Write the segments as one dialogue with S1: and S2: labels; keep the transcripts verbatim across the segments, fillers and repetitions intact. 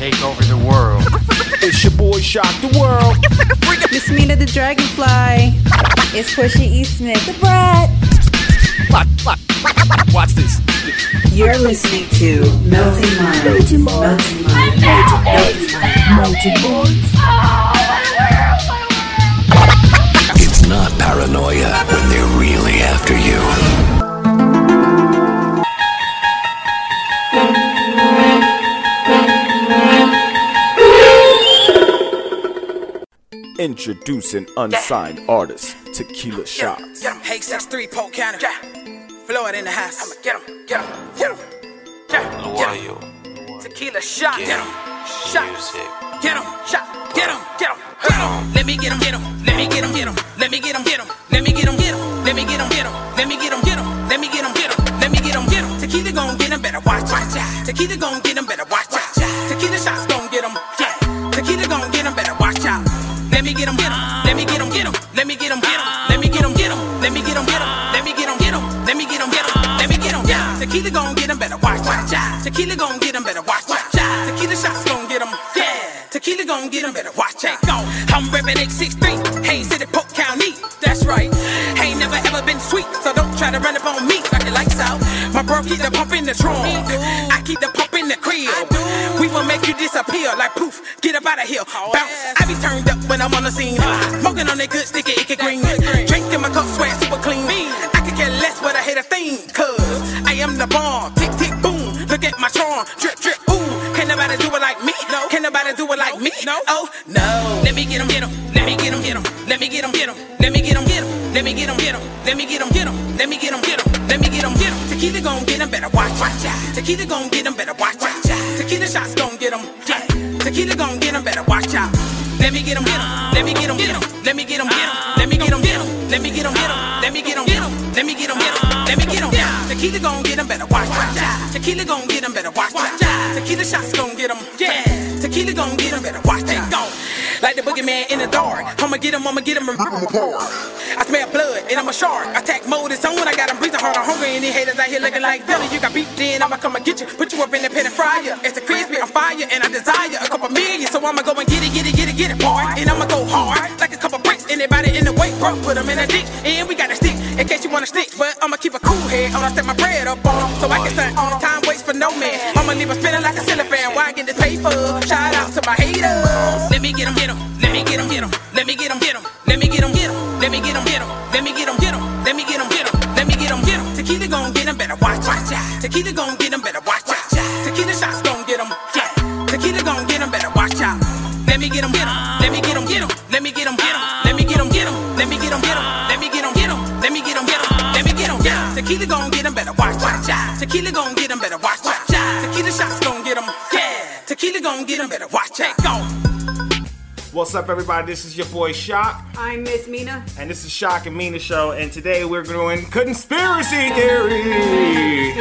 S1: take over the world.
S2: It's your boy Shock the World.
S3: Miss Mina the Dragonfly. It's Pusha E. Smith the Brat.
S2: Watch, watch, watch this.
S3: You're listening to Melting Mind. Melting Mind. Melting Mind. Melting Mind.
S4: It's not paranoia when they're really after you.
S2: Introducing unsigned artist Tequila Shots.
S5: Get 'em, hey, six three, pole counter. Yeah. Flow it in the house. I'ma get 'em, get 'em, get 'em. Yeah. Get 'em. Tequila Shot. Get 'em. Shot. Get 'em. Shot. Get 'em. Get 'em. Get 'em. Let me get 'em, get 'em. Let me get 'em, get 'em. Let me get 'em, get 'em. Let me get 'em, get 'em. Let me get 'em, get 'em. Let me get 'em, get 'em. Let me get 'em, get 'em. Let me get 'em, get 'em. Tequila gon' get 'em, better watch out. Tequila gon' get 'em, better watch out. Tequila Shots gon' get 'em. Yeah. Tequila gon' get 'em, better watch out. Let me get 'em, get 'em. Let me get 'em, get 'em. Let me get 'em, get 'em. Let me get 'em, get 'em. Let me get 'em, get 'em. Let me get 'em, get 'em. Let me get 'em, get 'em. Let me get 'em, yeah. Tequila gon' get 'em, better watch out. Tequila gon' get 'em, better watch out. Tequila Shots gon' get 'em, yeah. Tequila gon' get 'em, better watch out. Go. I'm reppin' X sixty-three, Haines City, Polk County. That's right. Ain't never ever been sweet, so don't try to run up on me like it lights out. My bro keep the pump in the trunk. I keep the pump in the crib. We will make you disappear like poof. Get up out of here. Bounce. I be turned up when I'm on the scene. Smoking on that good sticky, icky green. Drinking my cup, sweat super clean. I could care less what I hate a thing. Cause I am the bomb. Tick, tick, boom. Look at my charm. Drip, drip, ooh. Can nobody do it like me? No. Can nobody do it like me? No. Oh, no. Let me get 'em, get 'em. Let me get 'em, get 'em. Let me get 'em, get 'em. Let me get 'em, get 'em. Let me get 'em, get 'em. Let me get 'em, get 'em. Let me get 'em, get 'em. Let me get 'em, get 'em. Tequila gon' get 'em, better watch out. Tequila gon' get 'em, better watch out. Tequila Shots gon' get 'em, yeah. Tequila gon' get 'em, better watch out. Let me get 'em, get 'em. Let me get 'em, get 'em. Let me get 'em, get 'em. Let me get 'em, get 'em. Let me get 'em, get 'em. Let me get 'em, get 'em. Let me get 'em, get 'em. Let me get 'em, yeah. Tequila gon' get 'em, better watch out. Tequila gon' get 'em, better watch out. Tequila Shots gon' get 'em, yeah. Tequila gon' get 'em, better watch out. Go. Like the boogeyman in the dark. I'ma get 'em, I'ma get 'em and rip 'em apart. I smell blood and I'm a shark. Attack mode is on. I got 'em breathing hard. I'm hungry and these haters out here looking like Billy. You got beef, then I'ma come and get you. Put you up in the pen and fryer. It's a crispy on fire and I desire a couple million. So I'ma go and get it, get it, get it, get it, boy. And I'ma go hard like a couple bricks. Anybody in the way, bro, put 'em in a ditch. And we got a stick in case you wanna snitch. But I'ma keep a cool head. I'ma step my bread up on 'em so I can stand on time waits for no man. I'ma leave 'em spinning like a cylinder fan. Why I get this paper? Shout out to my haters. Let me get 'em, get 'em. Let me get 'em, get 'em. Let me get 'em, get 'em. Let me get 'em, get 'em. Let me get 'em, get 'em. Let me get 'em, get 'em. Let me get 'em, get 'em. Let me get 'em, get 'em. Tequila gon' get 'em, better watch out. Tequila gon' get 'em, better watch out. Tequila Shots gon' get 'em, yeah. Tequila gon' get 'em, better watch out. Let me get 'em, get 'em. Let me get 'em, get 'em. Let me get 'em, get 'em. Let me get 'em, get 'em. Let me get 'em, get 'em. Let me get 'em, get 'em. Let me get 'em, get 'em. Let me get 'em, yeah. Tequila gon' get 'em, better watch out. Tequila gon' get 'em, better watch out. Tequila Shots gon' get 'em, yeah. Tequila gon' get 'em, better watch out. Go.
S2: What's up, everybody? This is your boy Shock.
S3: I'm Miss Mina.
S2: And this is Shock and Mina Show. And today we're doing Conspiracy Theory.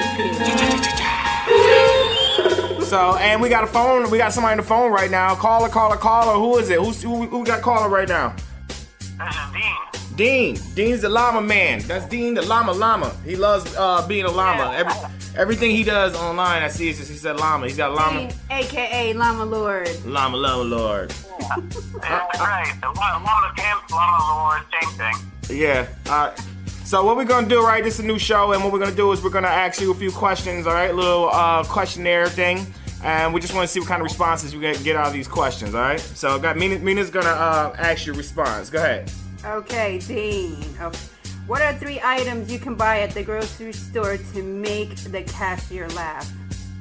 S2: So, and we got a phone. We got somebody on the phone right now. Caller, caller, caller. Who is it? Who's, who, who we got caller right now?
S6: This is Dean.
S2: Dean. Dean's the llama man. That's Dean, the llama llama. He loves uh, being a llama. Every, everything he does online, I see, is just, he said llama. He's got llama.
S3: A K A Llama Lord.
S2: Llama, llama lord.
S6: That's right. The Llama Pimp, Llama Lord, same thing.
S2: Yeah. Uh, so what we're gonna do, right? This is a new show, and what we're gonna do is we're gonna ask you a few questions. All right, little uh, questionnaire thing, and we just want to see what kind of responses we get get out of these questions. All right. So got Mina, Mina's gonna uh, ask you response. Go ahead.
S3: Okay, Dean. Oh. What are three items you can buy at the grocery store to make the cashier laugh?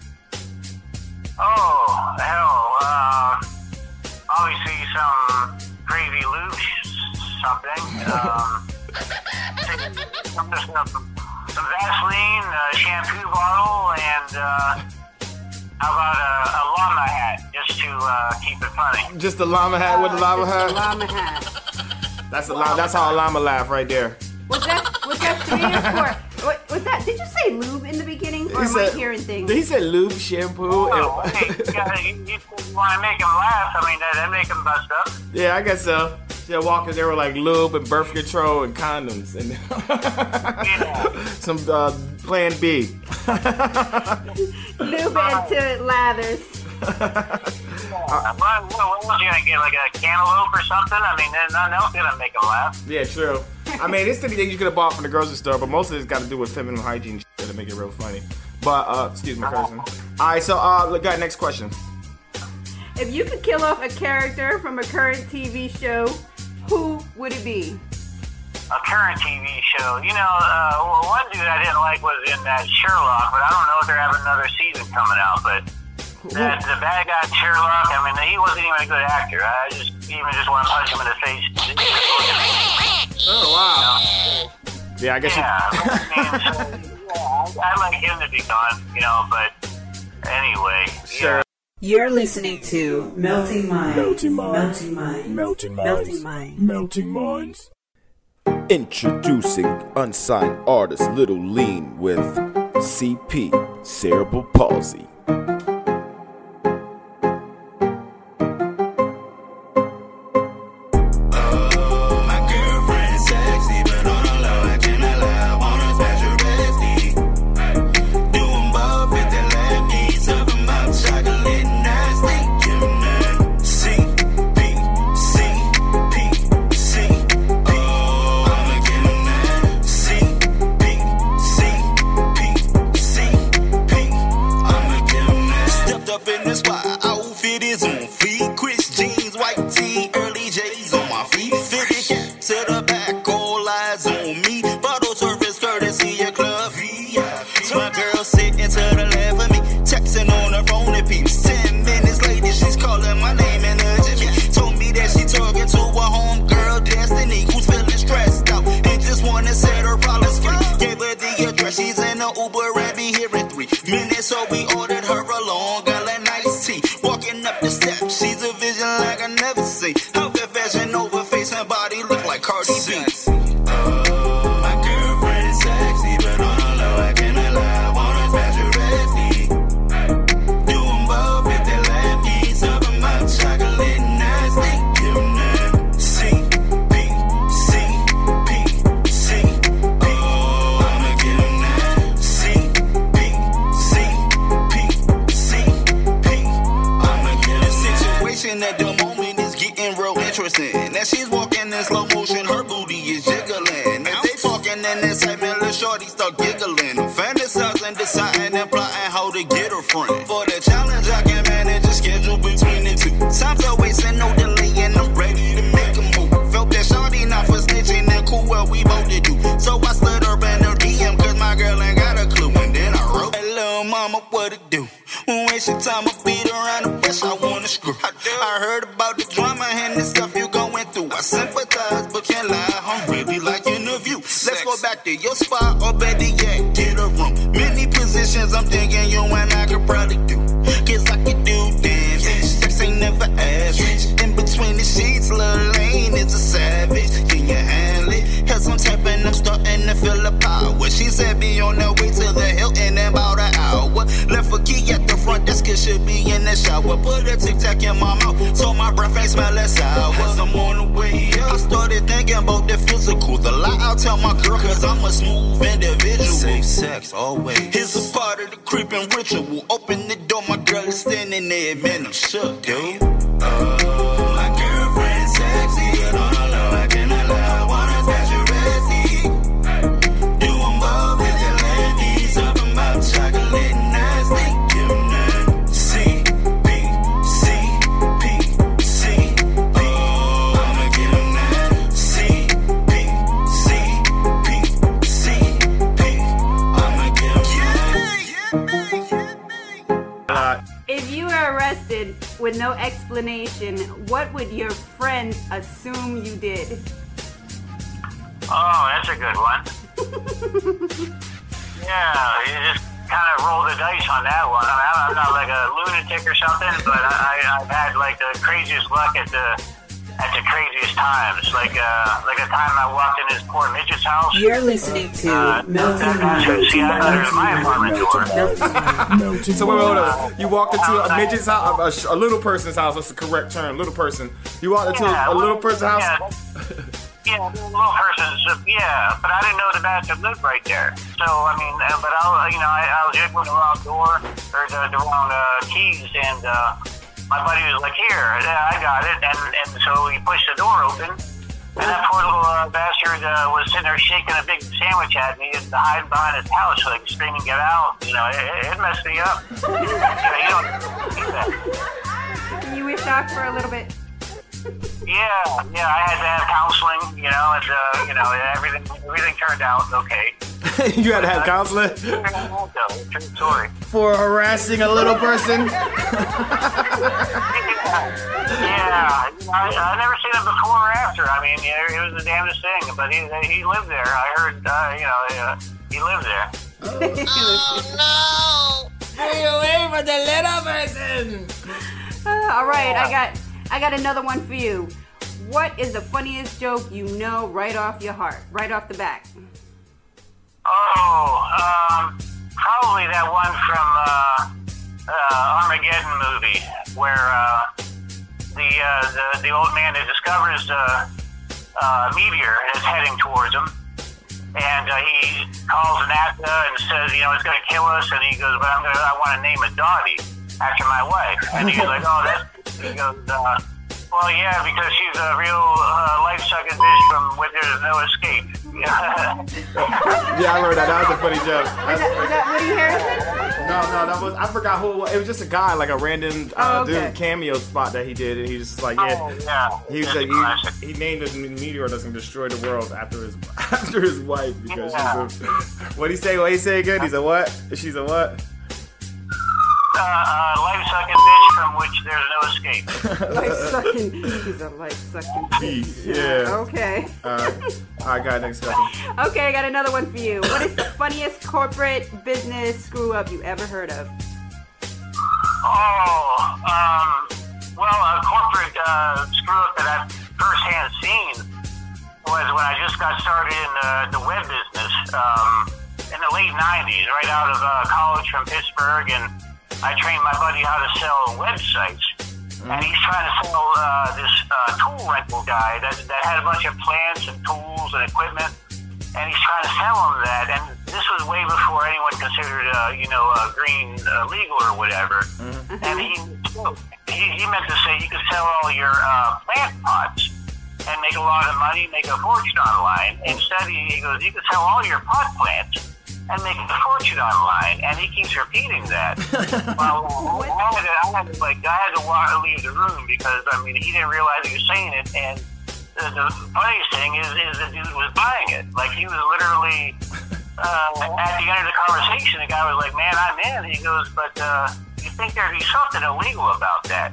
S6: Oh, hell, uh, obviously some gravy loosh, something, um, some, some, some Vaseline, a shampoo bottle, and, uh, how about a, a llama hat, just to, uh, keep it funny.
S2: Just a llama hat with a llama hat?
S3: A llama hat.
S2: That's a llama, that's how a llama laugh right there.
S3: Was that, was that three or four? What, was that, did you say lube in the beginning? Or
S2: He
S3: am
S2: said-
S3: I hearing things?
S2: He said lube, shampoo,
S6: Oh,
S2: and...
S6: hey, you, gotta, you, you want to make them laugh, I mean, that, that make them bust up.
S2: Yeah, I guess so. Yeah, walking there with like lube and birth control and condoms and
S6: Yeah.
S2: some uh, Plan B.
S3: Lube into lathers.
S6: Uh, what, what was he gonna get? Like a cantaloupe or something? I mean, there's nothing else gonna make him laugh.
S2: Yeah, true. I mean, it's the thing you could have bought from the grocery store, but most of it's got to do with feminine hygiene shit to make it real funny. But uh, excuse my cousin. All right, so uh, look, got next question.
S3: If you could kill off a character from a current T V show, who would it be?
S6: A current T V show. You know, uh, one dude I didn't like was in that Sherlock, but I don't know if they're having another season coming out. But that, the bad guy Sherlock, I mean, he wasn't even a good actor. I just even just want to punch him in the face.
S2: Oh wow. Yeah, I guess.
S6: Yeah,
S2: you...
S6: I mean, so, yeah, I'd like him to be gone, you know. But anyway,
S2: sure.
S6: Yeah.
S1: You're listening to Melting Minds.
S7: Melting Minds.
S1: Melting Minds.
S7: Melting Minds.
S1: Melting Minds.
S7: Melting Minds.
S8: Introducing unsigned artist Little Lean with C P, cerebral palsy.
S3: With no explanation, what would your friends assume you did?
S6: Oh, that's a good one. Yeah, you just kind of roll the dice on that one. I mean, I'm not like a lunatic or something, but I, I've had like the craziest luck at the at the craziest times. Like uh, like a time I walked in this poor midget's house.
S1: You're listening to
S6: uh,
S1: Melting Minds.
S6: See, I thought it was my apartment door.
S2: So wait, wait, hold on. You walked into a midget's house, a, a little person's house. That's the correct term, little person. You walked into
S6: yeah,
S2: a, a little person's house.
S6: Yeah. Yeah, the little person's, uh, yeah, but I didn't know the bastard lived right there. So, I mean, uh, but I, you know, I, I was jiggling the wrong door, or the, the wrong uh, keys, and uh, my buddy was like, here, yeah, I got it, and, and so he pushed the door open, and that poor little uh, bastard uh, was sitting there shaking a big sandwich at me and hiding behind his house so he could scream and get out. You know, it, it messed me up. You know, you don't do that.
S3: You were shocked for a little bit.
S6: Yeah, yeah, I had to have counseling, you know, and, uh, you know, everything everything turned out okay.
S2: You had to have counseling?
S6: True story.
S2: For harassing a little person?
S6: Yeah, I, I never seen him before or after. I mean, yeah, it was the damnedest thing, but he he lived there. I heard, uh, you know, uh, he lived there.
S2: Oh, no! Stay away from the little person!
S3: Uh, all right, I got I got another one for you. What is the funniest joke you know right off your heart, right off the back?
S6: Oh, um, probably that one from uh, uh, Armageddon movie, where uh, the, uh, the the old man that discovers uh, uh, a meteor is heading towards him, and uh, he calls NASA and says, you know, it's going to kill us, and he goes, but I'm gonna, I want to name it Dottie after my wife, and he's like, oh, that's, he goes, uh, well, yeah, because she's a real uh, life-sucking bitch from where there's no escape.
S2: Yeah, I remember that. That was a funny joke.
S3: Was that, was that Woody Harrelson?
S2: No, no, that was, I forgot who it was. It was just a guy, like a random uh,
S3: Oh, okay.
S2: dude cameo spot that he did, and he was just like, yeah.
S6: Oh, yeah.
S2: He was
S6: That's
S2: like,
S6: a classic.
S2: he, he named the meteor that's gonna destroy the world after his after his wife because
S6: Yeah.
S2: she's a. What'd he say? What he say again? He's a what? She's a what?
S6: Uh, uh, life-sucking bitch from which there's no escape.
S3: Life sucking. He's a life sucking.
S2: Peace. Yeah.
S3: Okay.
S2: Uh, I got next question.
S3: Okay, I got another one for you. What is the funniest corporate business screw up you ever heard of?
S6: Oh, um, well, a corporate uh, screw-up that I've firsthand seen was when I just got started in uh, the web business um, in the late nineties, right out of uh, college from Pittsburgh, and I trained my buddy how to sell websites. And he's trying to sell uh, this uh, tool rental guy that, that had a bunch of plants and tools and equipment, and he's trying to sell him that. And this was way before anyone considered, uh, you know, uh, green uh, legal or whatever. Mm-hmm. And he, he he meant to say you could sell all your uh, plant pots and make a lot of money, make a fortune online. Instead, he, he goes, you could sell all your pot plants and make a fortune online, and he keeps repeating that. Well, I had to, I had to, like, I had to walk, leave the room because, I mean, he didn't realize he was saying it, and the, the funniest thing is, is the dude was buying it. Like, he was literally, uh, at the end of the conversation, the guy was like, man, I'm in. He goes, but, uh, you think there'd be something illegal about that?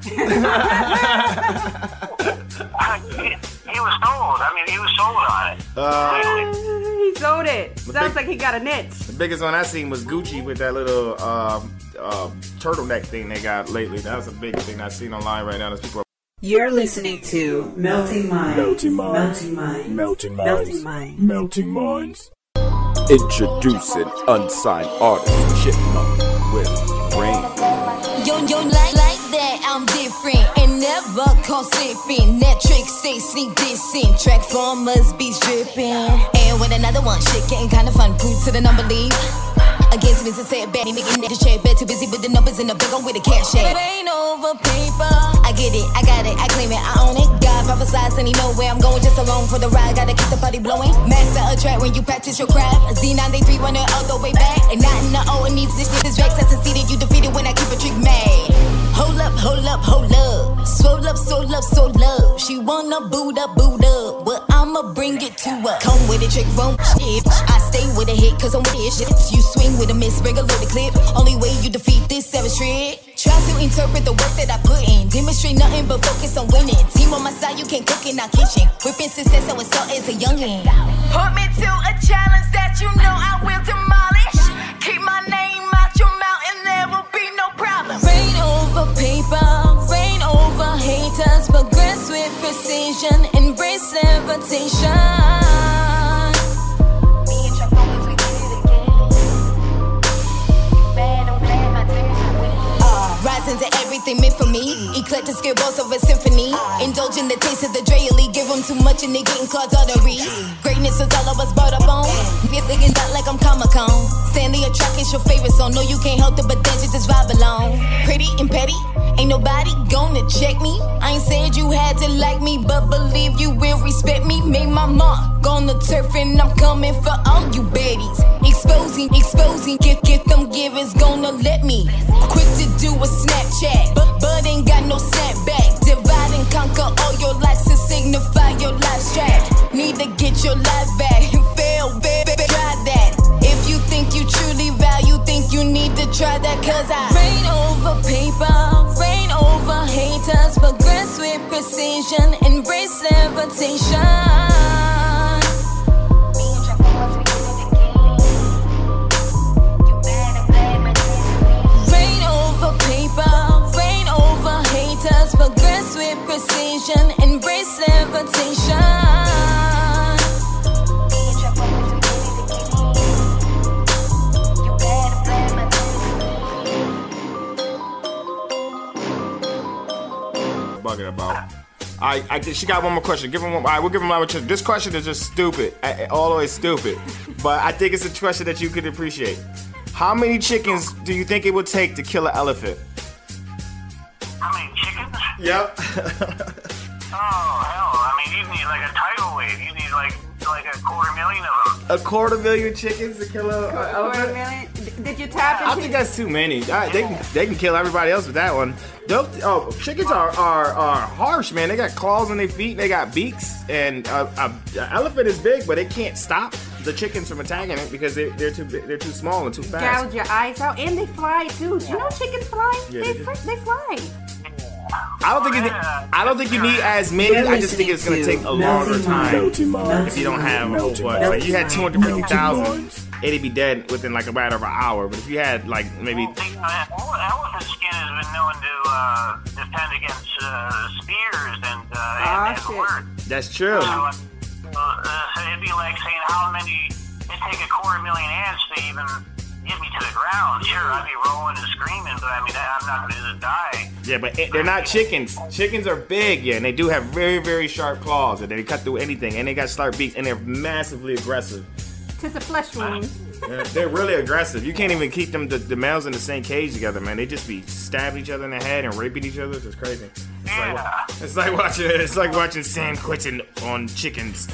S6: he, he was sold. I mean, he was sold on it.
S2: Uh,
S3: He sold it. Sounds
S2: big-
S3: like he got a niche.
S2: the biggest one I seen was Gucci with that little um, uh, turtleneck thing they got lately. That was a big thing I seen online right now. There's people.
S1: You're listening to Melting Mind.
S7: Melting Minds.
S1: Melting Mind.
S7: Melting
S1: Melting
S7: Minds.
S1: Mind.
S7: Melting Minds.
S8: Introducing unsigned artist Chipmunk with Rain.
S9: Yo, yo, like, like that, I'm different and never caught slipping. That trick stay sneak dissing. Track formers be stripping. And with another one, shit getting kinda fun. Proof to the non-belief. Against me to say it bad, making that check bet. Too busy with the numbers in the big on with the cash shit. It ain't over paper. I get it, I got it, I claim it, I own it. God prophesies and he know where I'm going, just along for the ride. Gotta keep the party blowing. Master a track when you practice your craft. Z nine three run it all the way back. And not in the O, it needs this shit is Rex. I succeeded, you defeated when I keep a trick mad. Hold up, hold up, hold up. Swole up, swole up, swole up. She wanna boot up, boot up. But I'ma bring it to her. Come with a trick, room shit. I stay with a hit, cause I'm with this shit. You swing with a miss, bring a loaded clip. Only way you defeat this savage trick. Try to interpret the work that I put in. Demonstrate nothing but focus on winning. Team on my side, you can't cook in our kitchen. Whipping success, I was taught as a youngin'. Put me to a challenge that you know I will demolish. Keep my name out your mouth and there will be no problem. Rain over paper, rain over haters. Progress with precision, embrace levitation. Rise listen to everything meant for me. Eclectic skill boss of a symphony. Indulge in the taste of the Dre Elite. Give them too much and they getting clogged arteries. Greatness is all of us brought up on. Fierce niggas out like I'm Comic-Con. Stanley, a track is your favorite song. No, you can't help it, but dance it, just vibe along. Pretty and petty, ain't nobody gonna check me. I ain't said you had to like me, but believe you will respect me. Made my mark on the turf and I'm coming for all you baddies. Exposing, exposing, get, get them givers gonna let me. Quick to do a Snapchat, but, but ain't got no snapback. Divide and conquer all your lives to signify your life strap. Need to get your life back. Fail, baby, try that. If you think you truly value, think you need to try that. Cause I rain over paper, rain over haters, progress with precision, embrace levitation. Rain over paper, rain over haters, progress with precision, embrace levitation.
S2: Bugging about. I, I, she got one more question. Give him one. All right, we'll give him one more question. This question is just stupid, all the way stupid. But I think it's a question that you could appreciate. How many chickens do you think it would take to kill an elephant?
S6: How many chickens?
S2: Yep.
S6: Oh hell! I mean, you need like a tidal wave. You need like like a quarter million of them.
S2: A quarter million chickens to kill a, a
S3: Quarter
S2: elephant?
S3: million? D- Did you tap into?
S2: I think that's too many. I, they can they can kill everybody else with that one. They'll, oh, chickens are, are are harsh, man. They got claws on their feet. And they got beaks, and uh, a, a elephant is big, but it can't stop the chickens from attacking it because they, they're too big, they're too small and too fast.
S3: Gouge your eyes out, and they fly too. Do you know chickens fly?
S2: Yeah,
S3: they,
S2: they do.
S3: fr- they fly.
S2: I don't think you need, I don't think you need as many.
S1: You're
S2: I just think it's gonna
S1: listening
S2: take a
S1: to
S2: longer
S1: Melting
S2: time
S8: Melting Mind.
S2: if you don't have a whole bunch. Like you had two hundred fifty thousand, it'd be dead within like a matter of an hour. But if you had like maybe
S6: Well, you know, ele- elephant skin has been known to uh, defend against uh, spears and uh,
S3: Ah,
S6: and, and
S3: shit.
S6: words.
S2: that's true.
S6: So, uh, uh, so it'd be like saying how many. It'd take a quarter million ants to even get me to the ground. Sure, I'd be rolling and screaming, but I mean, I'm not going to just die.
S2: Yeah, but it, they're not chickens. Chickens are big, yeah, and they do have very, very sharp claws, and they cut through anything, and they got sharp beaks, and they're massively aggressive.
S3: Just a flesh wound.
S2: They're, they're really aggressive. You can't even keep them, the, the males in the same cage together, man. They just be stabbing each other in the head and raping each other. It's just crazy. It's
S6: Yeah.
S2: like it's like watching it's like watching Sam Quentin on chickens.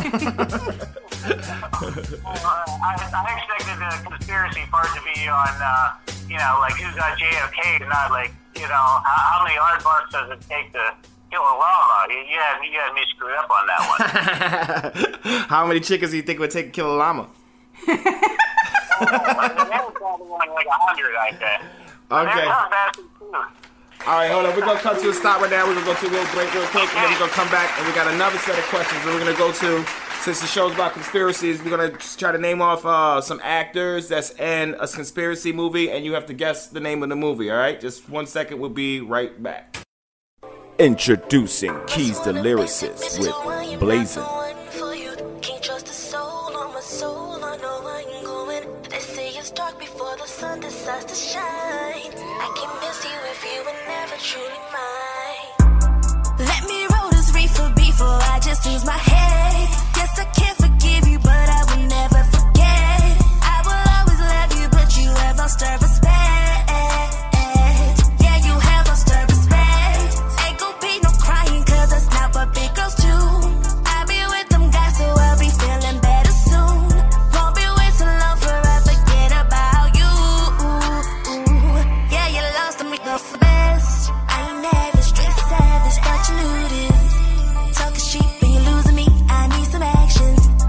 S6: Well, uh, I, I expected the conspiracy part to be on, uh, you know, like who got J F K, and not like, you know, how, how many aardvarks does it take to kill a llama? You, you, had, you had me screwed up on that one.
S2: How many chickens do you think it would take to kill a llama?
S6: Oh, like, that was probably like a hundred, I bet.
S2: Okay.
S6: They're not bad too.
S2: All right, hold on. We're going to cut to a stop right now. We're going to go to a little break real quick, and then we're going to come back, and we got another set of questions that we're going to go to. Since the show's about conspiracies, we're going to try to name off uh, some actors that's in a conspiracy movie, and you have to guess the name of the movie, all right? Just one second. We'll be right back.
S8: Introducing Keys to Lyricist with Blazing.
S9: Can't trust the soul on my soul. I know where I'm going. They say it's dark before the sun decides to shine. I can miss you if you were never truly mine. Let me roll this reefer before I just lose my head. Yes, I can't forgive you, but I will never forget. I will always love you, but you have lost our respect. Yeah, you have lost our respect. Ain't gon' be no crying, cause that's not what big girls do. I be with them guys, so I'll be feeling better soon. Won't be waiting long for I forget about you. Yeah, you lost them, go for best. I ain't never straight savage, thought you knew this. Talking sheep and you're losing me, I need some actions.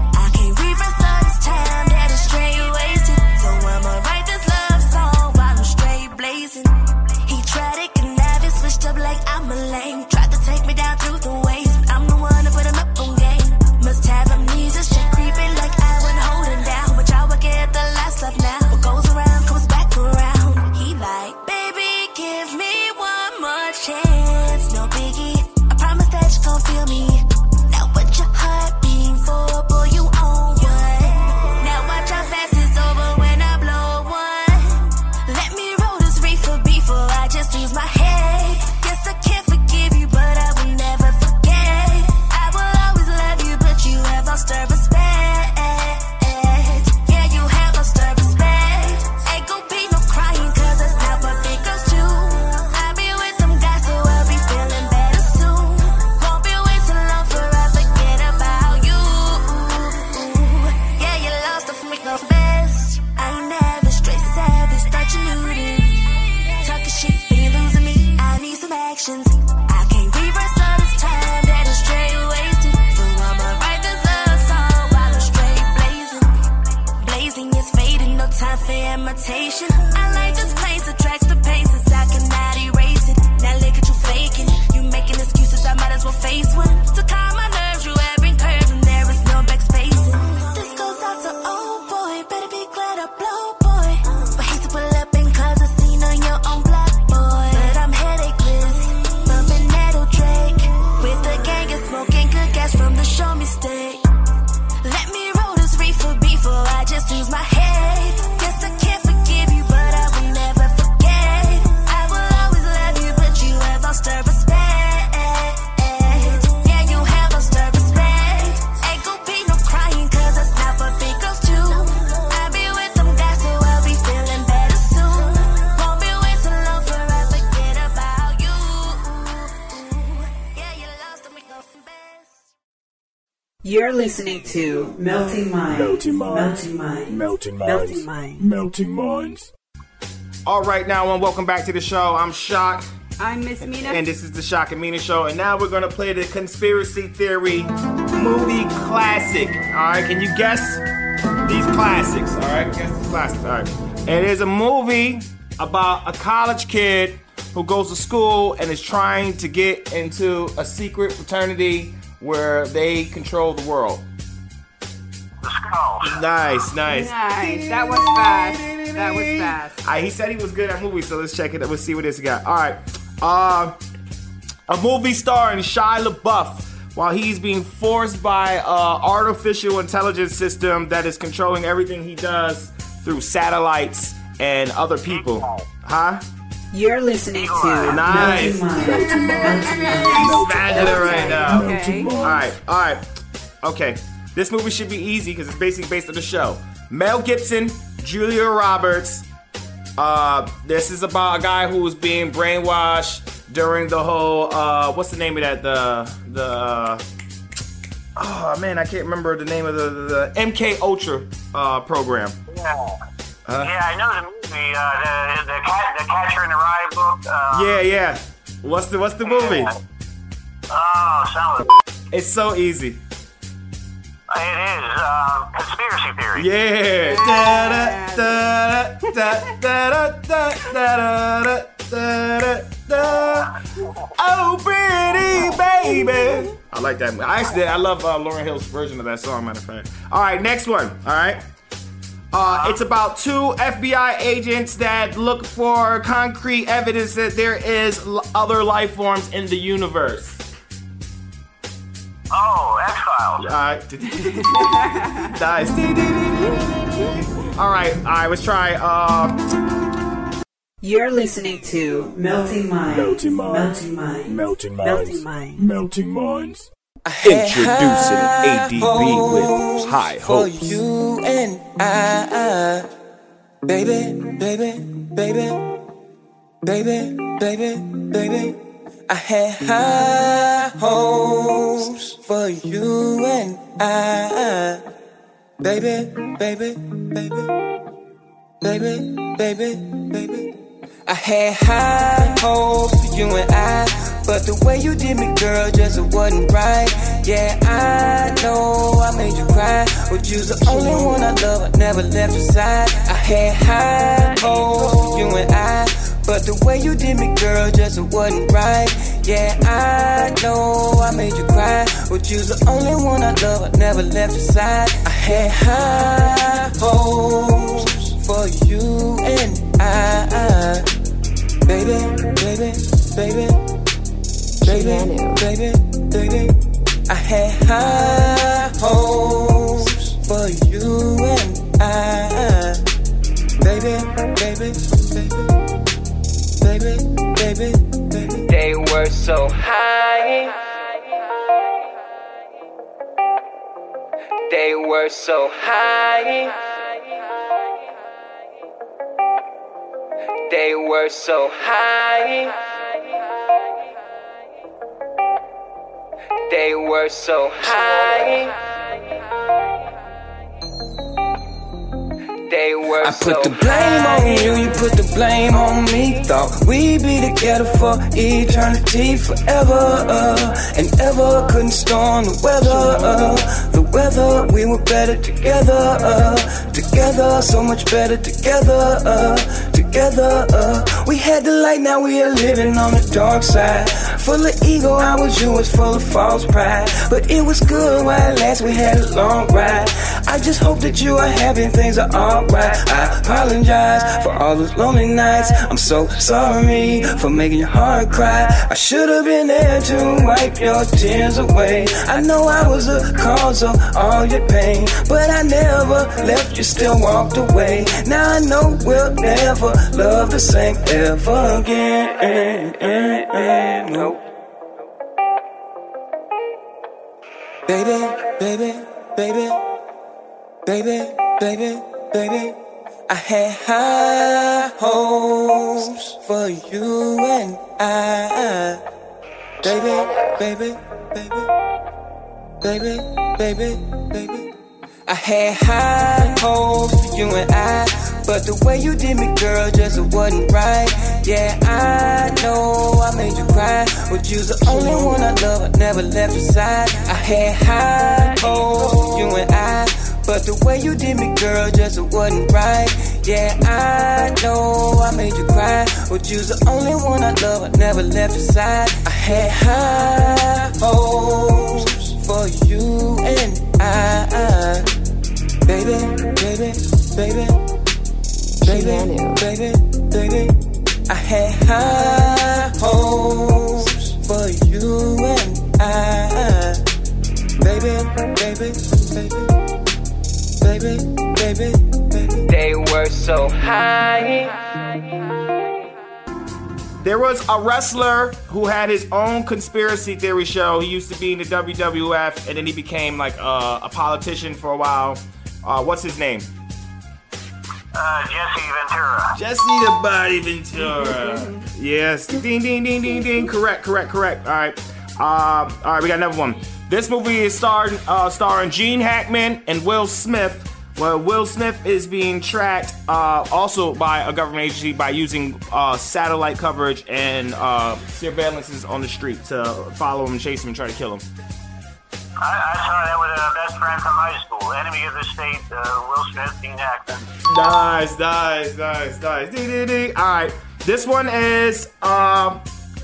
S9: I like this place, attracts the paces, I cannot erase it. Now look at you faking, you making excuses, I might as well face one. To calm my nerves, you have been curved and there is no backspacing. This goes out to old boy, better be glad I blow, boy. But hate to pull up and cause a scene on your own block, boy. But I'm headacheless, bumping Nettle Drake. With the gang and smoking good gas from the show me steak. Let me roll this reefer before I just lose my head. Guess I can't forgive you, but I will never forget. I will always love you, but you have lost our respect. Yeah, you have lost our respect. Ain't gon' be no crying, cause that's not what big girls do. I'll be with them guys, so I'll be feeling better soon. Won't be waiting so long for I forget about you. Yeah, you lost and we go from best.
S1: You're listening to Melting Mind.
S7: Melting Mind.
S1: Melting Mind.
S7: Melting
S1: Melting
S7: Minds.
S1: Mind.
S7: Melting Minds.
S2: All right, now and welcome back to the show. I'm Shock,
S3: I'm Miss Mina.
S2: and this is the Shock and Mina Show. And now we're gonna play the conspiracy theory movie classic. All right, can you guess these classics? All right, guess these classics. All right, it is a movie about a college kid who goes to school and is trying to get into a secret fraternity where they control the world.
S6: The Skulls.
S2: Nice, nice.
S3: Nice. That was fast. That was fast.
S2: All right, he said he was good at movies, so let's check it. Let's see what this got. All right, uh, a movie starring Shia LaBeouf while he's being forced by an artificial intelligence system that is controlling everything he does through satellites and other people. Huh?
S1: You're listening to
S2: Nice.
S1: Melting Mind.
S7: Melting Minds.
S2: He's smashing it right now.
S3: Okay.
S2: All right, all right. Okay, this movie should be easy because it's basically based on the show. Mel Gibson, Julia Roberts. Uh, this is about a guy who was being brainwashed during the whole. Uh, what's the name of that? The the. Uh, oh man, I can't remember the name of the the, the M K Ultra uh, program.
S6: Yeah.
S2: Uh,
S6: yeah, I know the movie. Uh, the the, cat, the Catcher in the Rye book. Uh,
S2: Yeah, yeah. What's the what's the movie?
S6: Oh, sounds.
S2: It's so easy.
S6: It is uh, conspiracy theory.
S2: Yeah. Da, da, da, da, da, da, da, da, da, da. Oh, pretty baby. I like that. I actually, I love uh, Lauryn Hill's version of that song, matter of fact. All right, next one. All right. Uh, it's about two F B I agents that look for concrete evidence that there is l- other life forms in the universe.
S6: Oh, X-Files.
S2: All right. Nice. All right. All right. Let's try. Uh,
S1: You're listening to Melting Mind.
S7: Melting Minds.
S1: Melting Mind.
S7: Melting
S1: Melting
S7: Minds.
S1: Mind.
S7: Melting Minds.
S8: Introducing A D B with High
S10: For
S8: Hopes.
S10: you and I, baby, baby, baby, baby, baby, baby. I had high hopes for you and I, baby, baby, baby, baby, baby, baby. I had high hopes for you and I, but the way you did me, girl, just wasn't right. Yeah, I know I made you cry, but you're the only one I love, I never left your side. I had high hopes for you and I, but the way you did me, girl, just wasn't right. Yeah, I know I made you cry, but you're the only one I love, I never left your side. I had high hopes for you and I, baby, baby, baby, baby, baby, baby. I had high hopes for you and I, baby, baby, baby, baby, baby, baby. They were so high. They were so high. They were so high. They were so high. They were I so put the blame high. On you, you put the blame on me. Thought we'd be together for eternity, forever uh, and ever. Couldn't storm the weather, uh, the weather. We were better together, uh, together. So much better together, uh, together. Uh. We had the light, now we are living on the dark side. Full of ego, I was you, was full of false pride. But it was good while it lasted, we had a long ride. I just hope that you are happy and things are alright. I apologize for all those lonely nights. I'm so sorry for making your heart cry. I should have been there to wipe your tears away. I know I was the cause of all your pain, but I never left you, still walked away. Now I know we'll never love the same ever again. No. Baby, baby, baby, baby, baby, baby, I had high hopes for you and I. Baby, baby, baby, baby, baby, baby, I had high hopes for you and I. But the way you did me, girl, just wasn't right. Yeah, I know I made you cry, but you're the only one I love, I never left your side. I had high hopes for you and I, but the way you did me, girl, just wasn't right. Yeah, I know I made you cry, but you're the only one I love, I never left your side. I had high hopes for you and I. Baby, baby, baby, baby, baby, baby, I had high hopes for you and I. Baby, baby, baby, baby, baby, baby, they were so high.
S2: There was a wrestler who had his own conspiracy theory show. He used to be in the W W F, and then he became like a, a politician for a while. Uh, what's his name?
S6: Uh, Jesse Ventura.
S2: Jesse the Body Ventura. Yes. Ding, ding, ding, ding, ding. Correct, correct, correct. All right. Uh, all right, we got another one. This movie is starring, uh, starring Gene Hackman and Will Smith. Well, Will Smith is being tracked uh, also by a government agency by using uh, satellite coverage and uh, surveillances on the street to follow him, chase him, and try to kill him.
S6: I, I saw that with a best friend from high school. Enemy of the State, uh, Will Smith, Gene Hackman.
S2: Nice, nice, nice, nice. Ding, ding, ding. All right, this one is uh,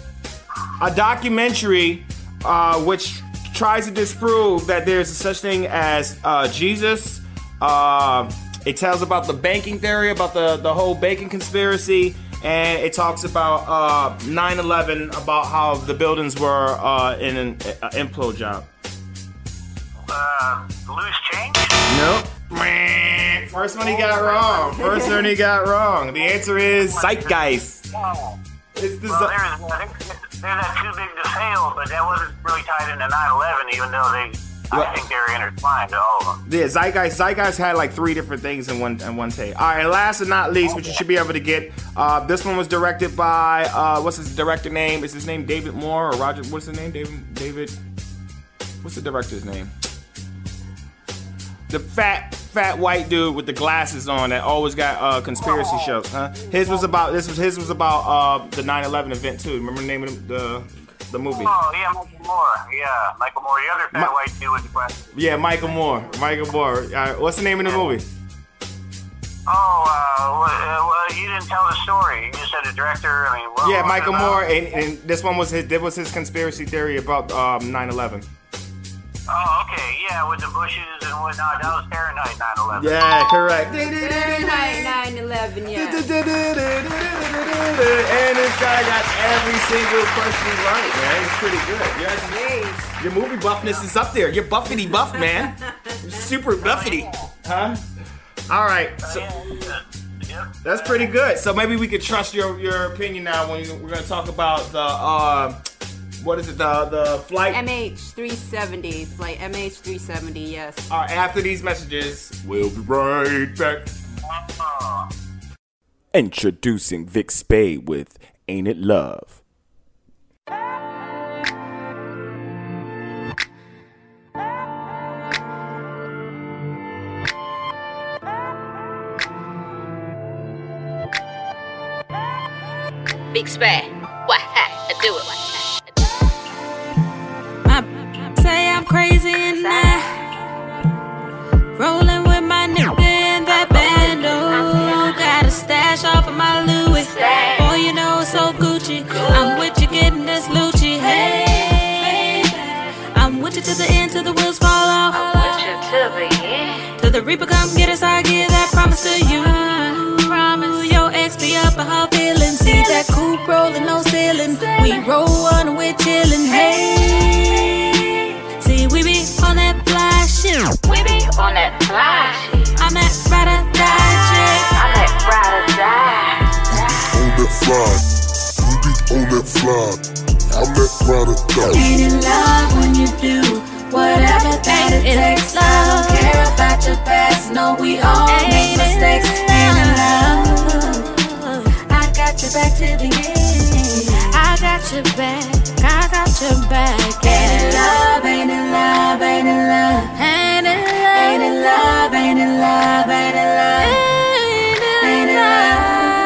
S2: a documentary uh, which tries to disprove that there's such thing as uh, Jesus. Uh, it tells about the banking theory, about the, the whole banking conspiracy, and it talks about uh, nine eleven, about how the buildings were uh, in an uh, implode job.
S6: Uh, loose change?
S2: Nope. First one he got wrong. First one he got wrong. The answer is zeitgeist. It's the
S6: well, there's, I think there's that too big to fail, but that wasn't really tied into nine eleven, even though they, well, I think they were intertwined, all of them.
S2: Yeah, zeitgeist. Zeitgeist had like three different things in one in one take. All right, and last but not least, which you should be able to get, uh, this one was directed by uh, what's his director name? Is his name David Moore or Roger? What's his name? David. David. What's the director's name? The fat, fat white dude with the glasses on that always got uh, conspiracy shows. Huh? His was about this was his was about uh, the nine eleven event too. Remember the name of the the movie?
S6: Oh yeah, Michael Moore. Yeah, Michael Moore. The other fat Ma- white dude with the glasses.
S2: Yeah, Michael Moore. Michael Moore. Uh, what's the name of the movie?
S6: Oh, uh, well, well, you didn't tell the story. You just said the director. I mean, what,
S2: yeah,
S6: what
S2: Michael Moore, and, and this one was his. This was his conspiracy theory about um, nine eleven.
S6: Oh, okay, yeah, with the bushes and whatnot. That was Fahrenheit nine eleven.
S2: Yeah, correct.
S3: Fahrenheit nine eleven, yeah.
S2: And this guy got every single question right, man. It's pretty good. Yeah, your movie buffness is up there. You're buffity buff, man. You're super buffity. Huh? All right. So, that's pretty good. So maybe we could trust your, your opinion now when you, we're going to talk about the... Uh, What is it? The the flight
S3: M H three seventy. Flight M H three seventy. Yes.
S2: All right. After these messages, we'll be right back.
S8: Introducing Vic Spade with "Ain't It Love."
S11: Big Spaz. What? I do it.
S12: I say I'm crazy and I rolling with my nigga in that bando. Got a stash off of my Louis. Boy, you know it's so Gucci. I'm with you getting this Lucci. Hey, I'm with you to the end, till the wheels fall off. I'm with you to the end. Till the Reaper come get us, I give that promise to you. Promise. Your ex be up in her feelings. See that coupe rolling, no ceiling. We roll one, we're chillin'. Hey, see we be on that fly shit.
S11: We be on that fly shit.
S12: I'm that ride or die chick.
S11: I'm that ride or die.
S13: On that fly, we be on that fly. I'm that ride or die.
S12: Ain't in love when you do whatever that it takes. I don't care about your past. No, we all make mistakes. Ain't in love. I got your back to the end. I got your back. I got your back. Ain't in love. Ain't in love. Ain't in love. Ain't in love. Ain't in love. Ain't in love. Ain't in love. Ain't in love.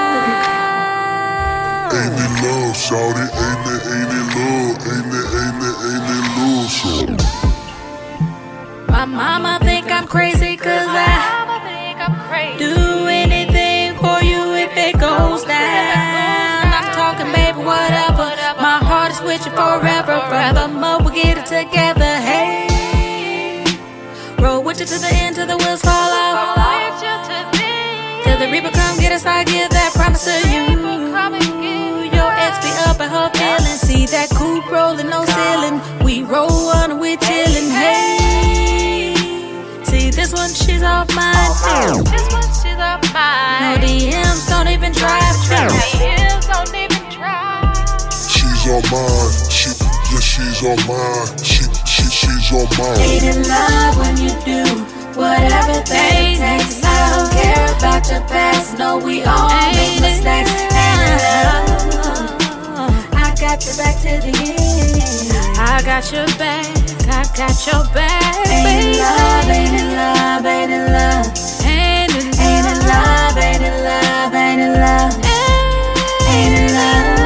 S13: Ain't in love, shawty. Ain't it? Ain't it love? Ain't it? Ain't it? Ain't it love, shawty?
S12: My mama think I'm crazy cause I do anything for you if it goes down. I'm talking baby whatever. My heart is with you forever. Forevermore we'll get it together. Hey, roll with you to the end till the wheels fall off. Till the Reaper come get us, I give that promise to you. Your ex be up in her feelings. See that coupe rolling, no ceiling. We roll one, we're chillin'. Hey, see this one, she's off mine.
S11: This one, she's off mine.
S12: No D Ms, don't even try.
S11: No D Ms, don't even try.
S13: She's on mine. She, yeah, she's on mine. She, she, she's on mine.
S12: Ain't in love when you do whatever they takes. I don't care about your past. No, we all make mistakes. Ain't in love. I got your back to the end. I got your back. I got your back. Ain't in love. Ain't in love. Ain't in love. Ain't in love. Ain't in love. Ain't in love. Ain't in love.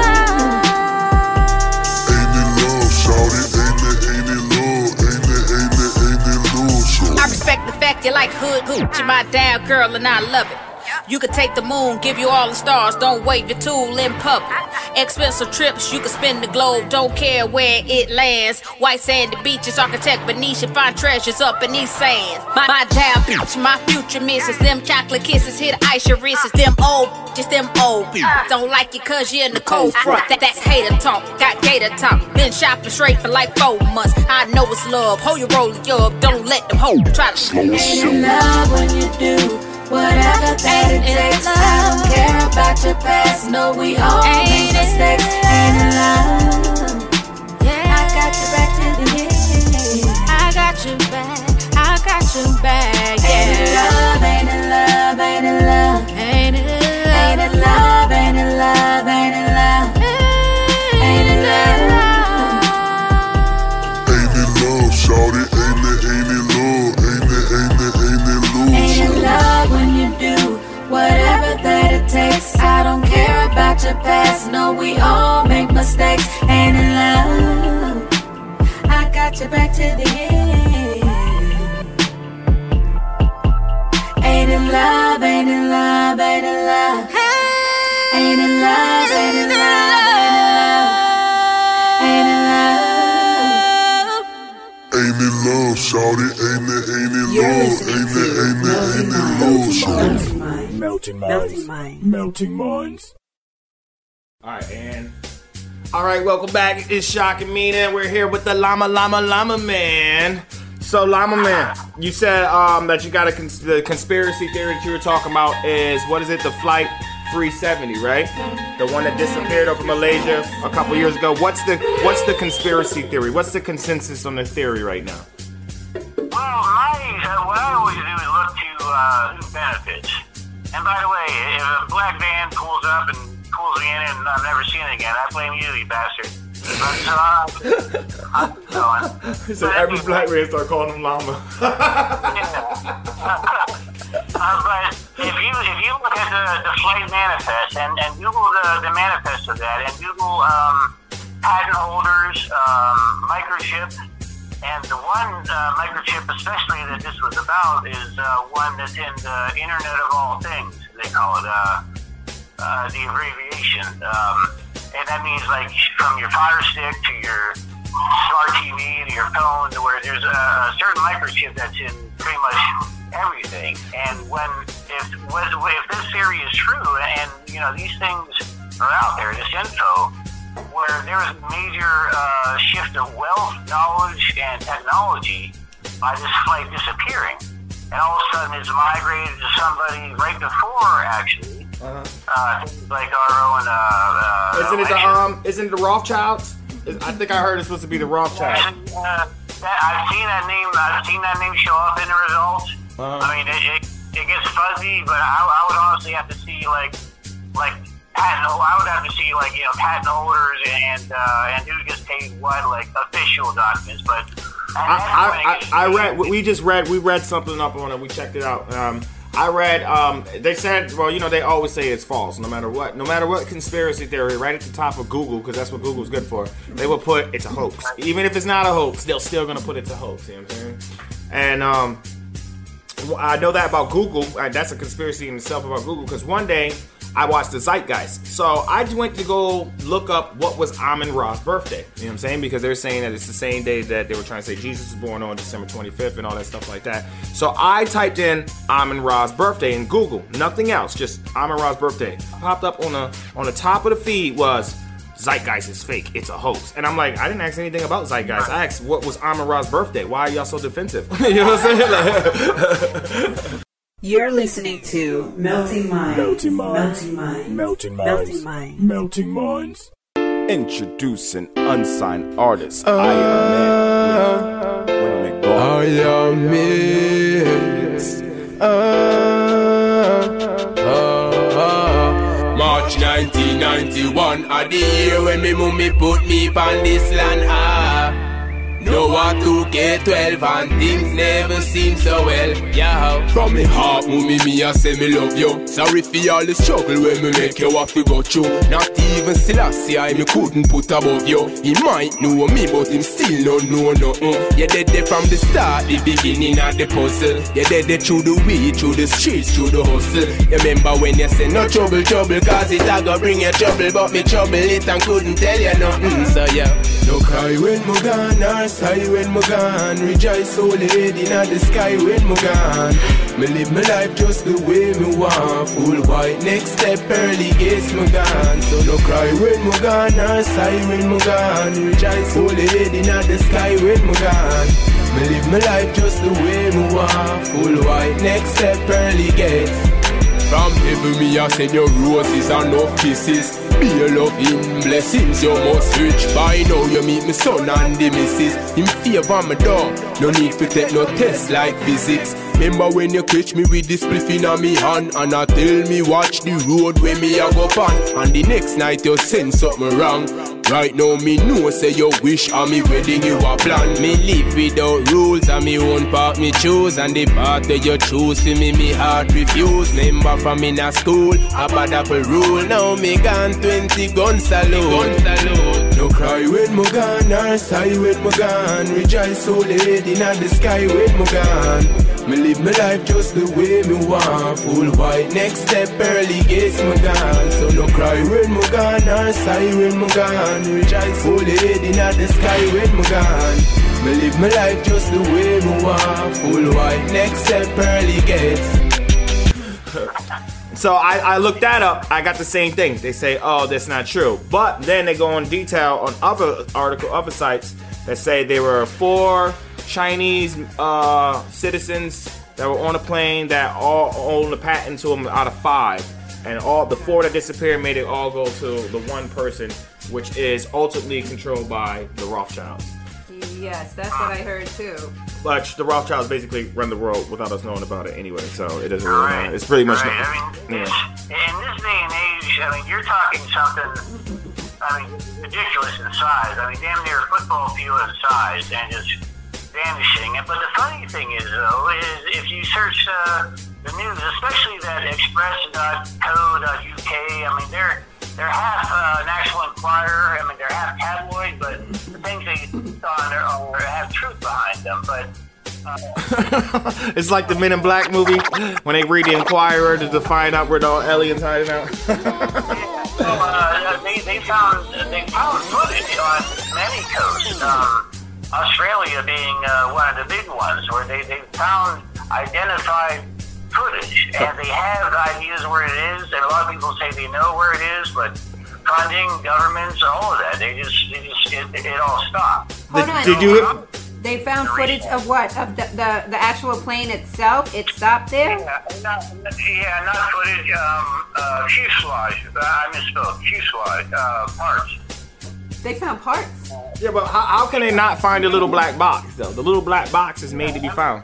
S13: Ain't in love, shawty. Ain't it? Ain't it love? Ain't it? Ain't it? Ain't it love, shawty?
S11: I respect the fact you like hood hooch. You're my damn girl and I love it. You could take the moon, give you all the stars. Don't wave your tool in public. Expensive trips, you can spin the globe. Don't care where it lands. White sandy beaches, architect Benicia. Find treasures up in these sands. My, my damn bitch, my future misses. Them chocolate kisses, hit ice your wrists. Them old bitches, them old bitches. Don't like you cause you're in the cold front. That, that's hater talk, got gator talk. Been shopping straight for like four months. I know it's love, hold your roll you up. Don't let them hold, try to slow us.
S12: Ain't in love when you do whatever that it takes. I don't care about your past. No, we all make mistakes. Ain't in love. I got your back to the end. I got your back. I got your back. Ain't in love. Ain't in love. Ain't in love. Ain't in love. Ain't in love. Ain't in love. Ain't in love. Ain't in love.
S13: Ain't in love, shawty. Ain't it? Ain't it love? Ain't it? Ain't it? Ain't it love,
S12: Ain't in love when you do whatever that it takes. I don't care about your past. No, we all make mistakes. Ain't in love. I got your back to the end. Ain't in love. Ain't in love. Ain't in love. Ain't in love. Ain't in love. Ain't in love.
S13: Ain't in love, shawty. Ain't it? Ain't it
S1: You're
S13: love?
S1: listening
S13: Ain't it?
S1: to
S13: Ain't it? Ain't it love, shawty?
S7: Melting
S1: Melting
S7: minds.
S1: minds.
S7: Melting minds.
S2: All right, and all right, welcome back. It's Shock and Mina. We're here with the Llama Llama Llama Man. So, Llama Man, you said um, that you got a cons- the conspiracy theory that you were talking about is, what is it, the flight three seventy, right? The one that disappeared over Malaysia a couple years ago. What's the what's the conspiracy theory? What's the consensus on the theory right now?
S6: Well, my, uh, what I always do is look to uh, who benefits. And by the way, if a black van pulls up and pulls me in and I've never seen it again, I blame you, you bastard. But, uh, I'm going.
S2: So every black man start calling him Llama.
S6: uh, but if you if you look at the, the flight manifest and, and Google the, the manifest of that. And Google um, patent holders, um, microchip, and the one uh, microchip especially that this was about is uh, one that's in the Internet of All Things, they call it, uh, uh, the abbreviation. Um, and that means like from your Fire Stick to your smart T V to your phone, to where there's a, a certain microchip that's in pretty much everything. And when if if this theory is true, and you know these things are out there, this info, where there is a major uh, shift of wealth, knowledge, and technology by this flight disappearing, and all of a sudden it's migrated to somebody right before actually. Uh-huh. Uh, things like our own. Uh, uh,
S2: isn't it the um? Isn't it the Rothschilds? I think I heard it's supposed to be the Rothschilds.
S6: Uh, that, I've seen that name. I've seen that name show up in the results. Uh-huh. I mean, it, it it gets fuzzy, but I, I would honestly have to see like like patent. I would have to see like you know patent holders and uh, and who gets paid what, like official documents. But
S2: I I, I, I read. We just read. We read something up on it. We checked it out. Um, I read, um, they said, well, you know, they always say it's false, no matter what. No matter what conspiracy theory, right at the top of Google, because that's what Google's good for, they will put, it's a hoax. Even if it's not a hoax, they're still going to put it's a hoax, you know what I'm saying? And um, I know that about Google. That's a conspiracy in itself about Google, because one day, I watched the Zeitgeist. So I just went to go look up what was Amun-Ra's birthday. You know what I'm saying? Because they're saying that it's the same day that they were trying to say Jesus was born on December twenty-fifth and all that stuff like that. So I typed in Amun-Ra's birthday in Google. Nothing else, just Amun-Ra's birthday. Popped up on the on the top of the feed was Zeitgeist is fake. It's a hoax. And I'm like, I didn't ask anything about Zeitgeist. I asked what was Amun-Ra's birthday. Why are y'all so defensive? You know what I'm saying? Like,
S1: you're listening to Melting Mind.
S7: Melting Minds.
S1: Melting Mind.
S7: Melting Minds.
S1: Melting Mind.
S7: Melting Minds.
S8: Introducing unsigned artist uh, Iron Man.
S10: I am Mix. Uh, uh, uh, March nineteen ninety-one, a the year when me mummy put me on this land. Ah. No one to get twelve and things never seem so well, yeah. From me heart, mummy, me I say me love you. Sorry for all the struggle when me make you have to go through. Not even Selassie, I me couldn't put above you. He might know me, but him still don't know nothing. You dead there from the start, the beginning of the puzzle. You dead there through the way, through the streets, through the hustle. You remember when you say no trouble, trouble, cause it a go bring you trouble, but me trouble it and couldn't tell you nothing. So yeah, no cry when me gone, or sigh when me gone. Rejoice so lady in the sky when me gone. Me live my life just the way me want. Full white, next step early, guess me gone. So no cry when me gone, or sigh when me gone. Rejoice so lady in the sky when me gone. Me live my life just the way me want. Full white, next step early, guess. From heaven me I send your roses and no kisses. Be a loving blessings, you must reach by now. You meet me son and the missus. Him favor me door, no need to take no test like physics. Remember when you catch me with this spliff in me hand, and I tell me watch the road where me a go pan. And the next night you send something wrong. Right now me know say you wish on me wedding you a plan. Me live without rules and me own part me choose. And the path that you choose for me, me heart refuse. Remember from in a school, a bad apple rule. Now me gone twenty gun salute. No cry when me gone, or sigh when me gone. Rejoice so lady in the sky when me gone. Me live my life just the way me want. Full white, next step early, guess me gone. So no cry when me gone, or sigh when me gone. Rejoice so lady in the sky when me gone. Me live my life just the way me want. Full white, next step early, guess.
S2: So I, I looked that up. I got the same thing. They say, oh, that's not true. But then they go in detail on other article, other sites that say there were four Chinese uh, citizens that were on a plane that all owned a patent to them out of five. And all the four that disappeared made it all go to the one person, which is ultimately controlled by the Rothschilds.
S3: Yes, that's what I heard too.
S2: But the Rothschilds basically run the world without us knowing about it anyway, so it doesn't really matter. It's pretty much.
S6: Right. I mean,
S2: yeah.
S6: in this day and age, I mean, you're talking something, I mean, ridiculous in size. I mean, damn near a football field in size and just vanishing. But the funny thing is, though, is if you search uh, the news, especially that express dot co dot U K, I mean, they're they're half uh, National Enquirer. I mean, they're half tabloid, but the things they put on there are, have truth behind them. But uh,
S2: it's like the Men in Black movie when they read the Enquirer to, to find out where the aliens hiding out.
S6: yeah, so, uh, they, they found they found footage on many coasts. Um, Australia being uh, one of the big ones, where they, they found identified footage, and they have ideas where it is, and a lot of people say they know where it is, but funding, governments, all of that, they just, they just it, it all stopped.
S3: Hold on.
S2: Did you?
S3: They found footage of what? Of the, the, the actual plane itself? It stopped there?
S6: Yeah, not, yeah, not footage, um, uh, fuselage, I misspoke, fuselage, uh, parts.
S3: They found parts?
S2: Yeah, but how, how can they not find the little black box, though? The little black box is made to be found.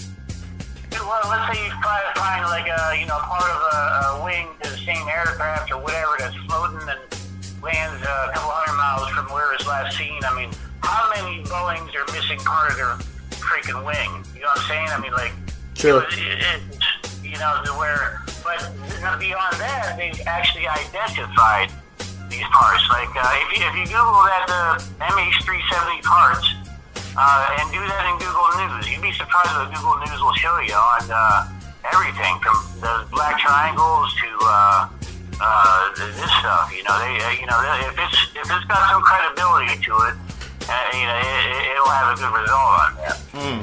S6: Well, let's say you try to find like a, you know, part of a, a wing to the same aircraft or whatever that's floating and lands a couple hundred miles from where it was last seen. I mean, how many Boeings are missing part of their freaking wing? You know what I'm saying? I mean, like,
S2: sure.
S6: it, it, it, you know, to where, but beyond that, they've actually identified these parts. Like, uh, if, you, if you Google that uh, M H three seventy parts, Uh, and do that in Google News. You'd be surprised what Google News will show you on uh, everything from the black triangles to uh, uh, this stuff. You know, they, uh, you know, if it's if it's got some credibility to it, uh, you know, it, it'll have a good result on that.
S2: Mm.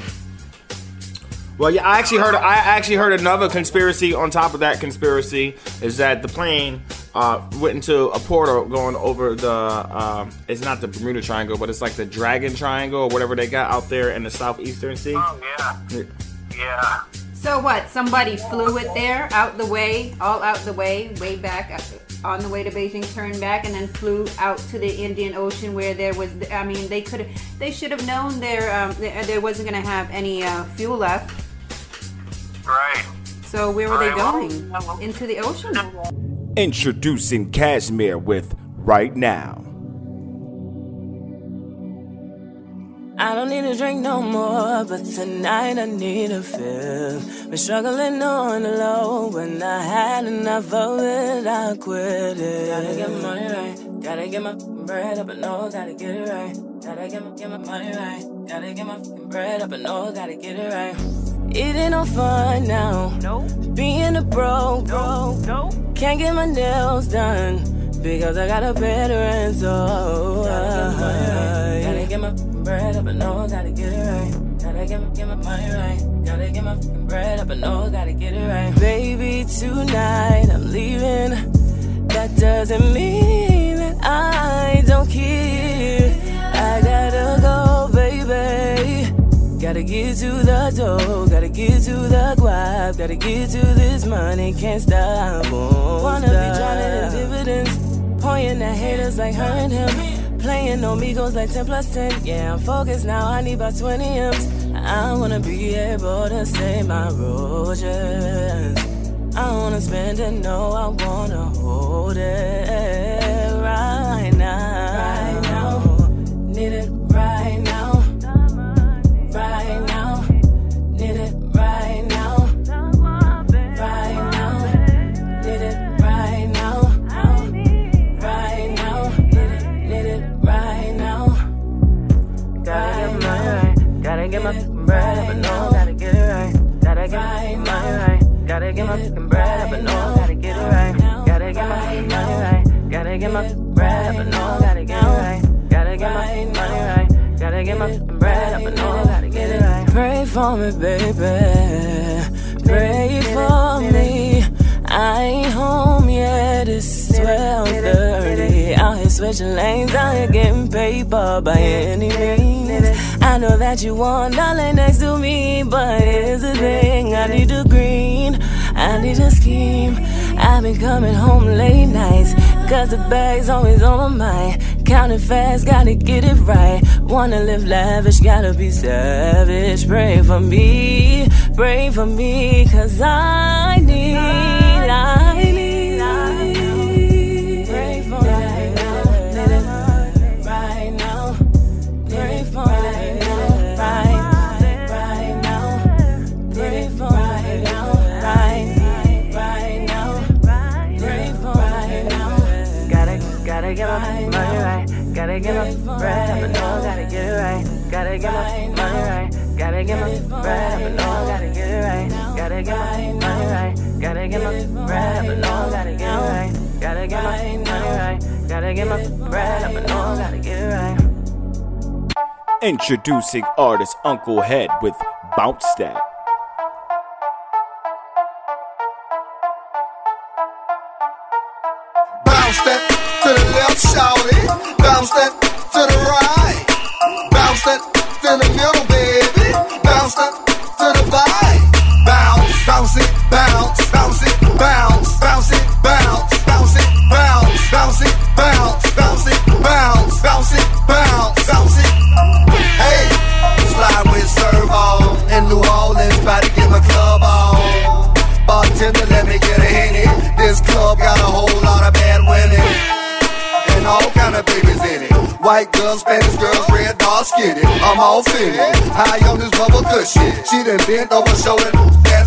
S2: Well, yeah, I actually heard. I actually heard another conspiracy on top of that conspiracy is that the plane uh, went into a portal going over the. Uh, it's not the Bermuda Triangle, but it's like the Dragon Triangle or whatever they got out there in the southeastern sea.
S6: Oh yeah, yeah.
S3: So what? Somebody flew it there, out the way, all out the way, way back, on the way to Beijing, turned back, and then flew out to the Indian Ocean where there was. I mean, they could. They should have known there. Um, there, there wasn't going to have any uh, fuel left.
S6: Right.
S3: So where were they going? Into the ocean.
S8: Introducing Cashmere with Right Now.
S10: I don't need to drink no more, but tonight I need a fill. Been struggling on the low, when I had enough of it, I quit it. Gotta get my money right, gotta get my bread up, and no, gotta get it right. Gotta get my, get my money right, gotta get my fucking bread up, and no, gotta get it right. It ain't no fun now, nope. Being a broke, bro, nope. Can't get my nails done, because I got a better end, so gotta get my bread up, and no, gotta get it right. Gotta get my, get my money right. Gotta get my fucking bread up, and no, gotta get it right. Baby, tonight I'm leaving. That doesn't mean that I don't care. I gotta go, baby. Gotta get to the dough, gotta get to the guap, gotta get to this money, can't stop, won't Wanna stop. Be drowning in dividends, pointing at haters like her and him, playing on me goes like ten plus ten, yeah, I'm focused now, I need about twenty M's, I wanna be able to save my roaches, I wanna spend it, no, I wanna hold it, right now, right now, need it right now. Right now, need it right now. Right now, need it right now. Right now, need it, need it right now. Gotta get my right, gotta get my bread up, but no, gotta get it right. Gotta get my money right, gotta get my fucking bread up, but no, gotta get it right. Gotta get my money right, gotta get my bread up, but no, gotta get it right. Gotta get my money right. Gotta get my bread up and all, gotta get it right. Pray for me, baby. Pray for me. I ain't home yet, it's twelve thirty. Out here switching lanes, out here getting paper by any means. I know that you want darling next to me, but here's the thing, I need a green, I need a scheme. I've been coming home late nights, cause the bag's always on my mind. Counting fast, gotta get it right. Wanna live lavish, gotta be savage. Pray for me, pray for me, cause I need, I need, I need. Pray for me right now, pray for me right, right now, pray for me right, right now, pray for me now. Gotta
S14: Gotta get my money right. Gotta get my bread up and know, gotta get it right. Gotta get my money right. Gotta get my bread up and know, gotta get it right. Gotta get my money right. Gotta get my bread up and know, gotta get it right. Gotta get my money right. Gotta get my bread up and know, gotta get it right.
S8: Introducing artist Uncle Head with Bounce That.
S15: Bounce that to the left, shawty. Bounce that to the right. Bounce that to the middle, baby. Bounce that to the right. Bounce, bounce it, bounce, bounce it, bounce, bounce it, bounce, bounce it, bounce, bounce it, bounce, bounce it, bounce, bounce it, bounce, bounce it. Hey, slide with Servo in New Orleans, about to get my club on. Bartender, let me get a Henny. This club got a whole lot of bad women and all kind of babies in it. White girls, Spanish girls, red, dark, skinny. I'm all fitted, high on this bubble good shit. She done bent over, showing that.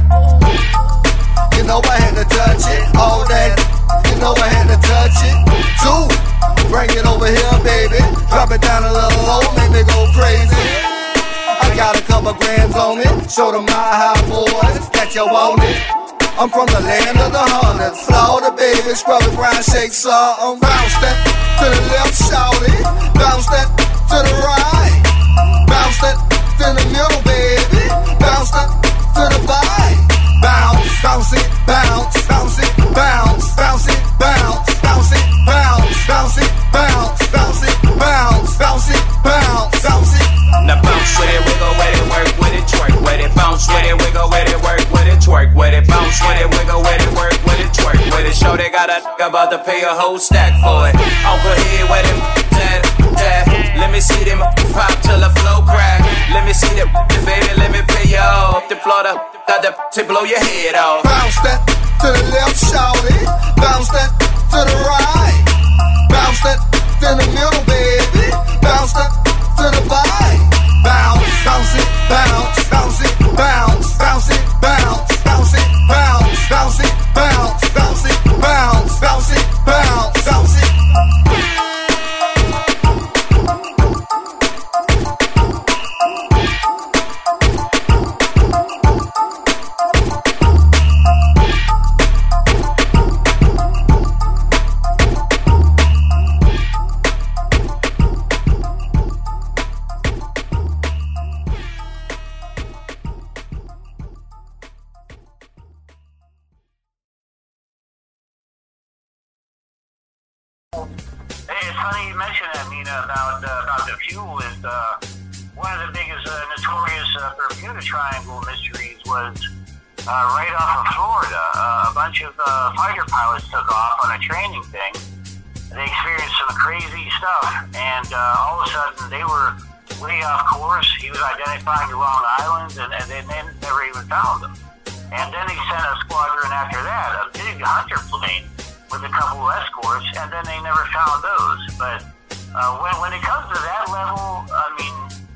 S15: You know I had to touch it, all that. You know I had to touch it. Two, bring it over here, baby. Drop it down a little low, make me go crazy. I got a couple grands on it. Show them my high boys that you want it. I'm from the land of the hundreds. Florida, baby, scrub the brown shake something. Bounce that to the left, shawty. Bounce that to the right. Bounce that to the middle, baby. Bounce that to the right. Bounce, bounce it, bounce, bounce it, bounce, bounce it, bounce, bounce it, bounce, bounce it, bounce, bounce it, bounce, bounce it, bounce, bounce it.
S16: Now bounce with it, wiggle with it, work with it, twerk with it. Bounce with it, wiggle with it, work with it, twerk with it. Bounce with it, wiggle with it, work with it, twerk with it. Show they got a nigga about to pay a whole stack for it. Uncle Head with it, that, that. Let me see them pop till the flow crack. Let me see them, baby, let me pay you off. The floor, got the to blow your head off.
S15: Bounce that to the left, shawty. Bounce that to the right. Bounce that to the middle, baby. Bounce that to the right. Bounce, bounce it, bounce, bounce it, bounce, bounce it, bounce, bounce it, bounce, bounce it, bounce, bounce it, bounce, bounce it, bounce, bounce it.
S6: Hey, it's funny you mentioned that, Nina, about uh, about the fuel. Is uh, one of the biggest uh, notorious uh, Bermuda Triangle mysteries was uh, right off of Florida. Uh, a bunch of uh, fighter pilots took off on a training thing. They experienced some crazy stuff, and uh, all of a sudden they were way off course. He was identifying the wrong islands, and, and they never even found them. And then he sent a squadron after that, a big hunter plane with a couple of escorts, and then they never found those. But uh, when when it comes to that level, I mean,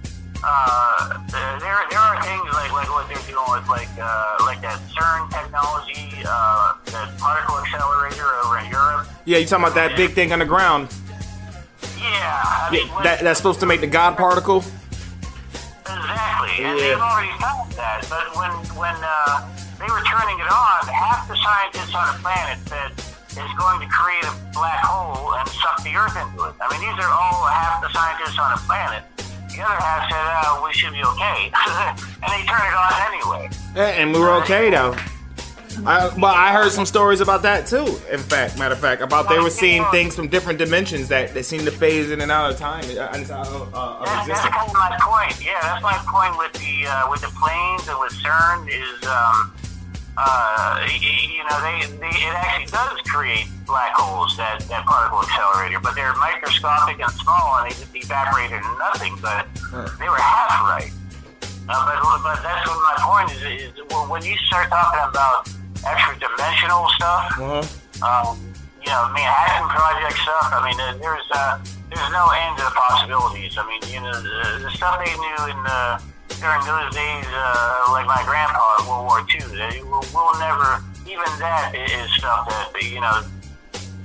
S6: uh, there there are things like like what they're doing with like uh, like that CERN technology, uh, that particle accelerator over in Europe.
S2: Yeah, you talking about that big thing on the ground?
S6: Yeah, I mean,
S2: yeah that that's supposed to make the God particle.
S6: Exactly, and
S2: yeah.
S6: they've already found that. But when when uh, they were turning it on, half the scientists on the planet said it's going to create a black hole and suck the Earth into it. I mean, these are all half the scientists on the planet. The other half said, oh, we should be okay. And they turned it on anyway.
S2: Yeah, and we were okay, though. I, well, I heard some stories about that, too, in fact, matter of fact, about they were seeing things from different dimensions that they seem to phase in and out of time. Uh, uh, uh,
S6: that's, that's kind of my point. Yeah, that's my point with the, uh, with the planes and with CERN is... Um, Uh, you know, they, they it actually does create black holes, that, that particle accelerator, but they're microscopic and small, and they just evaporate into nothing, but they were half right. Uh, but, but that's what my point is, is when you start talking about extra-dimensional stuff, uh-huh. um, you know, Manhattan Project stuff, I mean, there's uh, there's no end to the possibilities. I mean, you know, the, the stuff they knew in the during those days, uh, like my grandpa in World War Two, they will, we'll never, even that is stuff that, you know,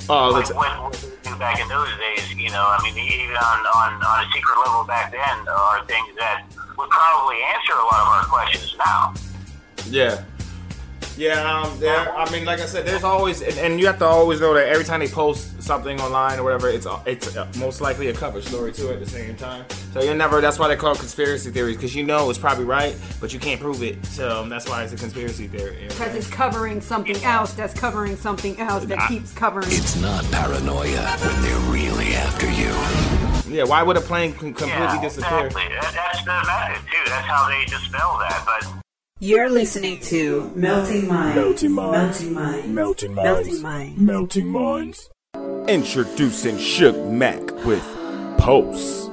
S2: Oh,
S6: like
S2: that's
S6: what, what they do back in those days, you know. I mean, even on, on, on a secret level back then are things that would probably answer a lot of our questions now.
S2: yeah. Yeah, um, there. I mean, like I said, there's always, and, and you have to always know that every time they post something online or whatever, it's it's most likely a cover story too at the same time. So you're never. That's why they call it conspiracy theories, because you know it's probably right, but you can't prove it. So that's why it's a conspiracy theory.
S3: Because it's covering something else that's covering something else that
S2: I,
S3: keeps covering.
S4: It's not paranoia when they're really after you.
S2: Yeah, why would a plane completely
S6: yeah,
S2: disappear?
S6: Exactly. That, that's the method too. That's how they dispel that. But
S1: You're listening to Melting Mind.
S7: Melting Minds.
S1: Melting Mind.
S7: Melting Minds.
S1: Melting Mind.
S7: Melting Minds.
S8: Introducing Suge Mac with Pulse.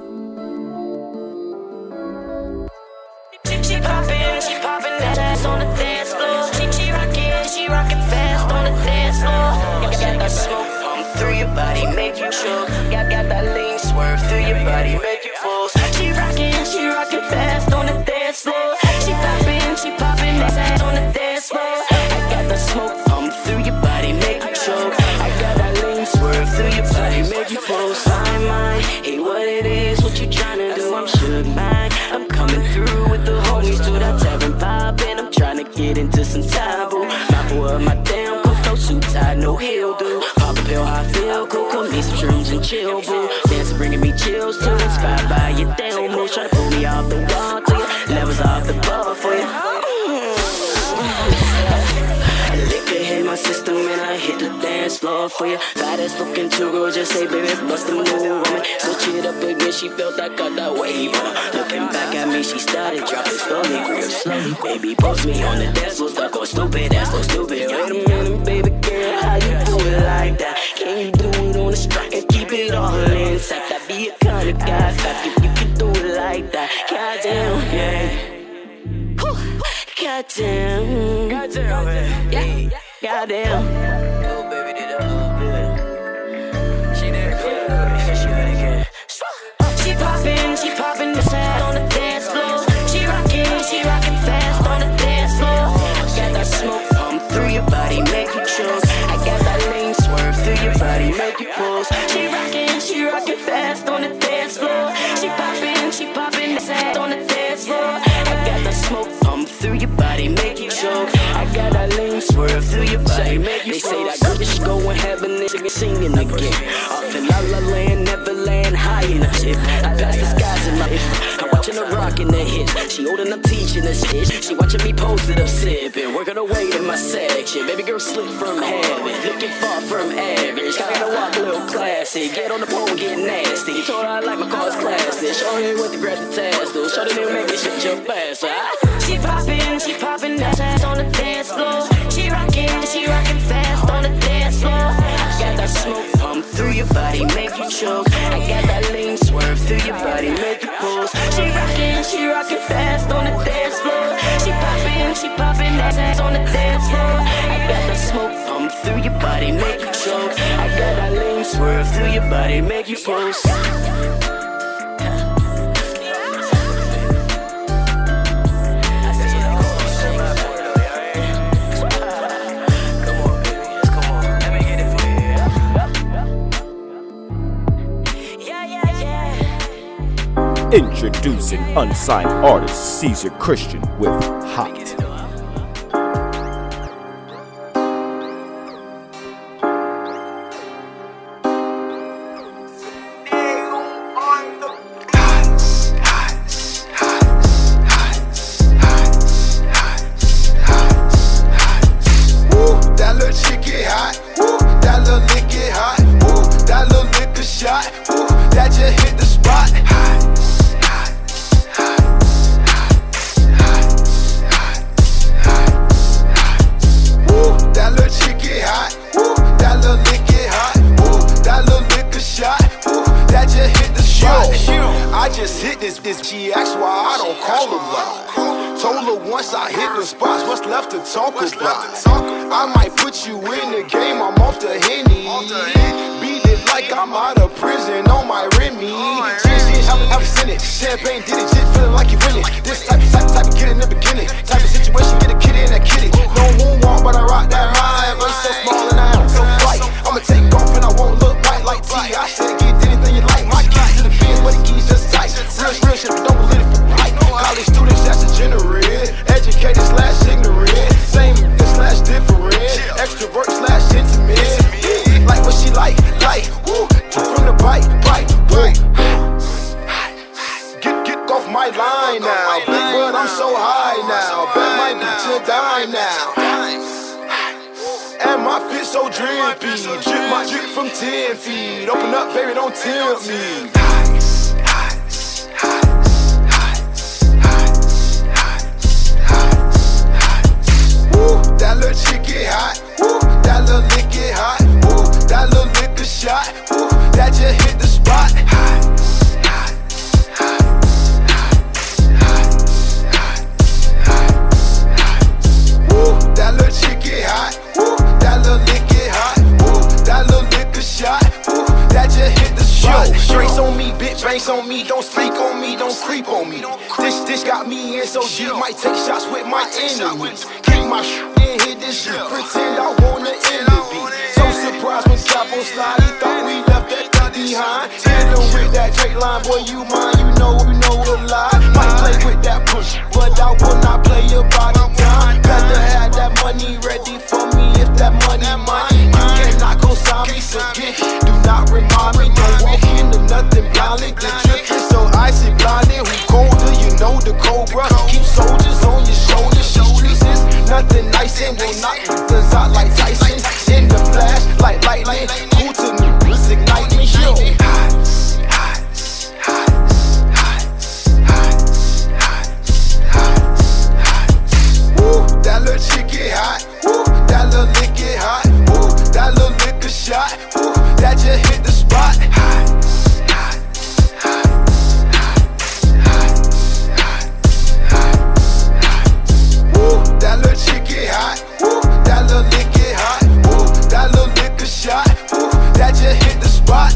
S12: She poppin', she poppin' that ass on the dance floor. She, she rockin', she rockin' fast on the dance floor. Got, got that smoke pump through your body, make you choke. Got, got that lean swerve through your body, make you pulse. She rockin', she rockin' fast on the dance floor. She poppin', she poppin' that ass on the dance floor. I got that smoke pump through your body, make you choke. I got that lean swerve through your body, make you pulse. My mind, hey, what it is, what you tryna do? I'm Suge Mac. I'm coming through with the homies to that tavern poppin'. I'm tryna get into some taboo. Mindful of my damn cook, no suit tie, no heel do. Pop a pill, how I feel, cool, come me some shrooms and chill, boo. Dancing, bringing me chills too. Inspired by your damn moves, tryna pull me off the wall to you. Levels off the bar for you. Liquor hit my system and I hit the dance floor for you. Fattest looking to girl, just say baby, bust the move on me. Switch it up again, she felt I got that wave on her. Looking back at me, she started dropping slowly, real slowly. Baby, post me on the dance floor, start going stupid, that's so stupid. Wait a minute, baby girl, how you do it like that? Can you do it on the strike and keep it all inside? That be a kind of guy, fact if you can do it like that. Goddamn, yeah. Goddamn, goddamn, yeah, goddamn. Oh baby, did it all good. She there, she should again. She poppin', she poppin' the sound on the dance floor. She rockin', she rockin' fast on the dance floor. Got that smoke pump through your body, make you choke. I got that lean swerve through your body, make you pulse. She rockin', she rockin' fast on the dance floor. She poppin', she poppin' the sound on the dance floor. I got that smoke pump through your body, make you choke. I got that lean swerve through your body, make you. They say that good bitch go in heaven, nigga singing again. Off in La La Land, never land high in a tip. I pass the skies in my if. I'm watching her rockin' the hits. She holding up teaching this shit. She watching me post it up sipping. Working her way in my section. Baby girl slip from heaven, looking far from average. Gotta walk a little classy. Get on the pole, get nasty. Told her I like my cars classy. Show her with the grab the tassel. Show her make me shit jump faster. She poppin', she poppin' that ass on the dance floor. She rockin', she rockin' fast on the dance floor. Got that smoke pump through your body, make you choke. I got that lean swerve through your body, make you pulse. She rockin', she rockin' fast on the dance floor. She poppin', she poppin' that ass on the dance floor. I got that smoke pump through your body, make you choke. I got that lean swerve through your body, make you pulse.
S8: Introducing unsigned artist Caesar Christian with Hot.
S15: I'ma take off and I
S17: bite, bite, bite. Get, get off my line now. Big Bud, I'm so high now. Bet my bitch will die now. And my fit so drippy. Drip my drip from ten feet. Open up, baby, don't tempt me. Woo, that little chick get hot. Woo, that little lick get hot. Woo, that little liquor shot. Woo, that just hit the spot. Hot, hot, hot, hot, hot, hot. Woo, that little chick get hot. Woo, that little lick get hot. Woo, that little liquor shot. Woo, that just hit the spot. Yo, drinks on me, bitch, banks on me. Don't sleep on me, don't sleep on me. This, this got me in so deep. Might take shots with my enemies. Keep my shit and hit this shit. Pretend I wanna end the beat. So surprised when Capo slide. He thought we left that thing behind. Hit him with that Drake line, boy, you mine. You know, you know a lie. Might play with that push, but I will not play your body down. Better have that money ready for me if that money mine. You cannot go sign me again. Do not remind me. Don't walk into nothing blindly. The drip is so icy blinded. Who colder? You know the Cobra. Keep soldiers on your shoulders. She streets is nothing nice and will knock the out like Tyson. In the flash, like lightning. Cool to me, let's ignite me. Yo. Hot, hot, hot, hot, hot, hot, hot, hot. Woo, that little chick get hot. Woo, that little lick get hot. Woo, that little liquor shot. Woo, that just hit the spot. Hot, hot, hot, hot, hot, hot, hot, hot. Woo, that little chick get hot. Woo, that little lick get hot. Woo, that little liquor shot. Woo, that just hit the spot.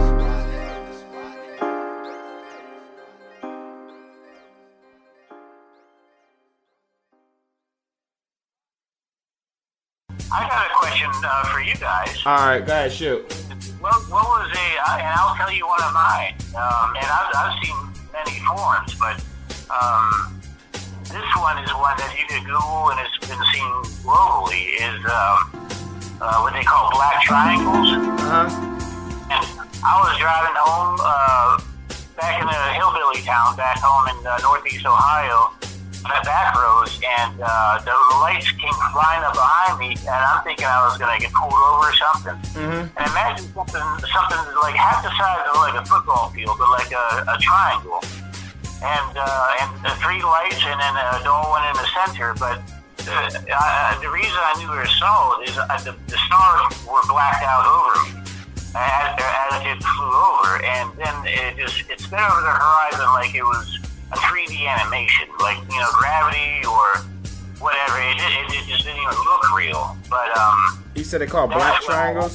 S6: I got a question uh, for you guys.
S2: All right, go ahead, shoot.
S6: What, what was a, uh, and I'll tell you one of mine. Um, and I've, I've seen many forms, but um, this one is one that you could Google and it's been seen globally. Is um, uh, what they call black triangles.
S2: Uh-huh.
S6: And I was driving home uh, back in a hillbilly town, back home in uh, Northeast Ohio. That back roads, and uh, the lights came flying up behind me, and I'm thinking I was going to get pulled over or something.
S2: Mm-hmm.
S6: And imagine something, something like half the size of like a football field, but like a, a triangle, and uh, and uh, three lights, and then a door one in the center. But uh, I, the reason I knew it was solid is uh, the, the stars were blacked out over me as, as it flew over, and then it just it sped over the horizon like it was a three D animation, like, you know, Gravity or whatever. It, it, it just didn't even look real. But um,
S2: You said they call black triangles?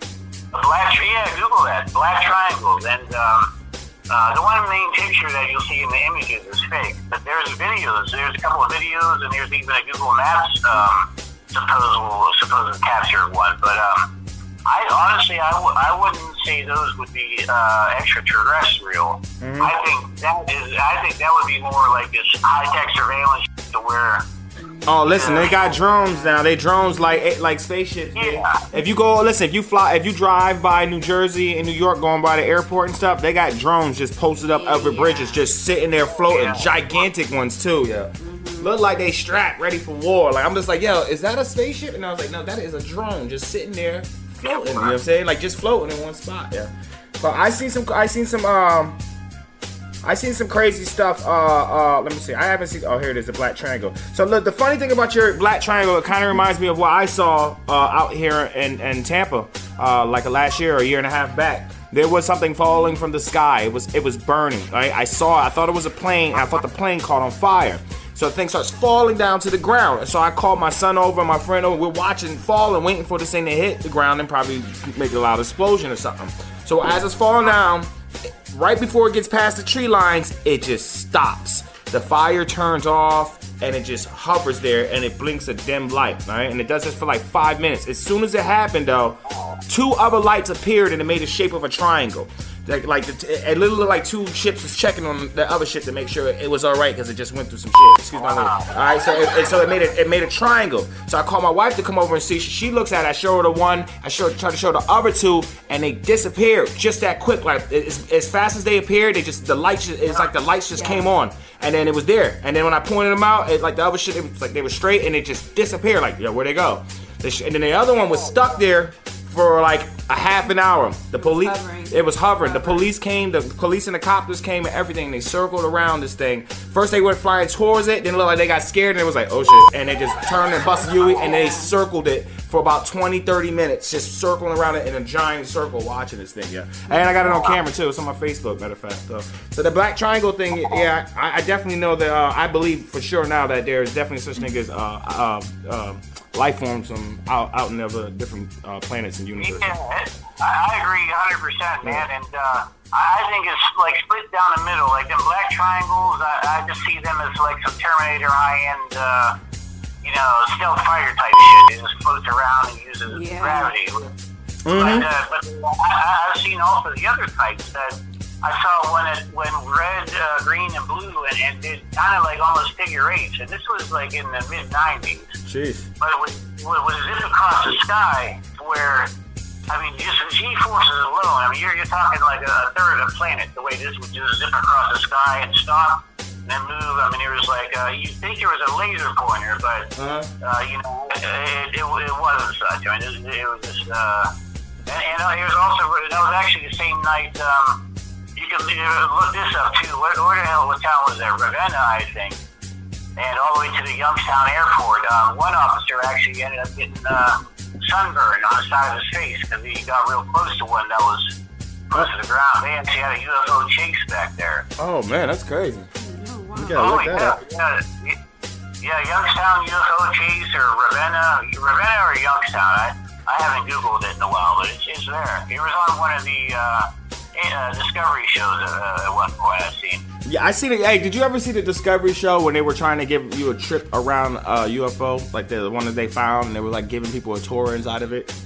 S6: Black, yeah, Google that. Black triangles, and um, uh, the one main picture that you'll see in the images is fake. But there's videos. There's a couple of videos, and there's even a Google Maps um, supposed supposed capture one. But um, I honestly, I, w- I wouldn't say those would be uh, extraterrestrial. Mm-hmm. I think that is. I think that would be more like this high-tech surveillance to where.
S2: Oh, listen, they got drones now. They drones like like spaceships.
S6: Yeah.
S2: If you go, listen, if you fly, if you drive by New Jersey and New York, going by the airport and stuff, they got drones just posted up over bridges, just sitting there floating. Yeah. Gigantic ones too. Yeah. Look like they strapped, ready for war. Like I'm just like, yo, is that a spaceship? And I was like, no, that is a drone, just sitting there floating. You know what I'm saying? Like just floating in one spot. Yeah. But I seen some. I seen some. Um. I seen some crazy stuff. Uh, uh, let me see. I haven't seen. Oh, here it is, the black triangle. So look, the funny thing about your black triangle, it kind of reminds me of what I saw uh, out here in, in Tampa, uh, like a last year or a year and a half back. There was something falling from the sky. It was it was burning. Right? I saw. It. I thought it was a plane. I thought the plane caught on fire. So the thing starts falling down to the ground. And so I called my son over, my friend over. We're watching fall and waiting for this thing to hit the ground and probably make a loud explosion or something. So as it's falling down, right before it gets past the tree lines, it just stops. The fire turns off and it just hovers there and it blinks a dim light, right? And it does this for like five minutes. As soon as it happened though, two other lights appeared and it made the shape of a triangle. Like, like the, it literally looked like two ships was checking on the other ship to make sure it was all right because it just went through some shit. Excuse my language. All right, so it, it, so it made it, it made a triangle. So I called my wife to come over and see. She looks at it. I show her the one. I show, try to show the other two, and they disappeared just that quick. Like as, as fast as they appeared, they just the lights. Just, it's like the lights just came on, and then it was there. And then when I pointed them out, it, like the other shit, it was like they were straight, and it just disappeared. Like, yo, where'd they go? And then the other one was stuck there for like a half an hour. The police, it was hovering. The police came, the police and the coppers came and everything. They circled around this thing. First they went flying towards it, then it looked like they got scared and it was like, oh shit. And they just turned and busted U, and they circled it for about twenty, thirty minutes, just circling around it in a giant circle watching this thing, yeah. And I got it on camera too. It's on my Facebook, matter of fact. So, so the black triangle thing, yeah, I, I definitely know that, uh, I believe for sure now that there is definitely such thing as uh, uh, uh, life forms from out, out in other different uh, planets and universes.
S6: Yeah, I agree one hundred percent, man. And uh, I think it's like split down the middle. Like them black triangles, I, I just see them as like some Terminator high-end, uh, you know, stealth fighter type shit. It just floats around and uses yeah. gravity. Mm-hmm. But, uh, but I, I've seen also the other types that I saw one that went red, uh, green, and blue, and, and did kind of like almost figure eights. And this was like in the mid nineties.
S2: Jeez.
S6: But it was, it was zipping across the sky where, I mean, just the G-forces alone, I mean, you're, you're talking like a third of a planet, the way this would just zip across the sky and stop and then move. I mean, it was like, uh, you'd think there was a laser pointer, but, uh-huh. uh, you know, it, it, it wasn't such. I mean, it, it was just, uh, and, and uh, it was also, that was actually the same night, um, you can uh, look this up too. Where, where the hell, what town was that? Ravenna, I think. And all the way to the Youngstown Airport. Um, one officer actually ended up getting uh, sunburn on the side of his face because he got real close to one that was close to the ground. They actually had a U F O chase back there.
S2: Oh man, that's crazy. Oh, wow. You gotta
S6: oh
S2: look
S6: yeah,
S2: that up.
S6: yeah, yeah. Youngstown U F O chase or Ravenna, Ravenna or Youngstown. I, I haven't Googled it in a while, but it's, it's there. He was on one of the uh, uh, Discovery shows uh, at one point I've seen.
S2: Yeah, I seen it. Hey, did you ever see the Discovery show when they were trying to give you a trip around a uh, U F O, like the one that they found, and they were like giving people a tour inside of it?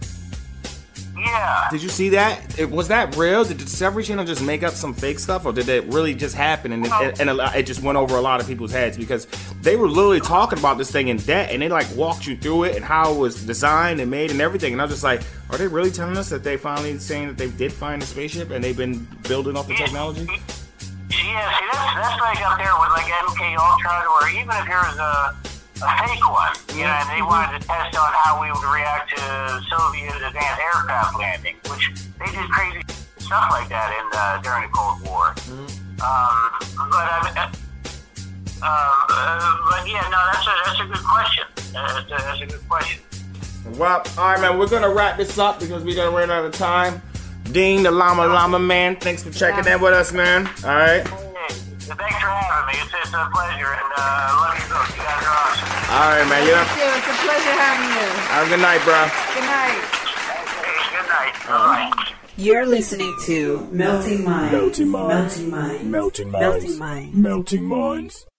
S6: Yeah.
S2: Did you see that? It, was that real? Did the Discovery Channel just make up some fake stuff, or did it really just happen and it, and, and it, it just went over a lot of people's heads? Because they were literally talking about this thing in depth, and they like walked you through it and how it was designed and made and everything. And I was just like, are they really telling us that they finally saying that they did find a spaceship and they've been building off the
S6: yeah.
S2: technology?
S6: Yeah, see, that's, that's like up there with like M K Ultra, or even if there was a, a fake one, you know, and they wanted to test on how we would react to Soviet advanced aircraft landing, which they did crazy stuff like that in uh, during the Cold War. Mm-hmm. Um, but I mean, uh, uh, but yeah, no, that's a that's a good question. Uh, that's, a, that's a good question.
S2: Well, all right, man, we're gonna wrap this up because we're gonna run out of time. Dean, the Llama Llama man, thanks for checking in with us, man. All right.
S6: Hey, thanks for having me. It's, it's a pleasure, and uh, I love you both. You guys are awesome.
S2: All right, man. You know,
S3: it's a pleasure having you.
S2: Have a good night, bro.
S3: Good night.
S6: Hey, good night. All right.
S1: You're listening to Melting Minds.
S7: Melting Minds.
S1: Melting Minds.
S7: Melting Minds.
S1: Melting Minds.
S7: Melting Minds.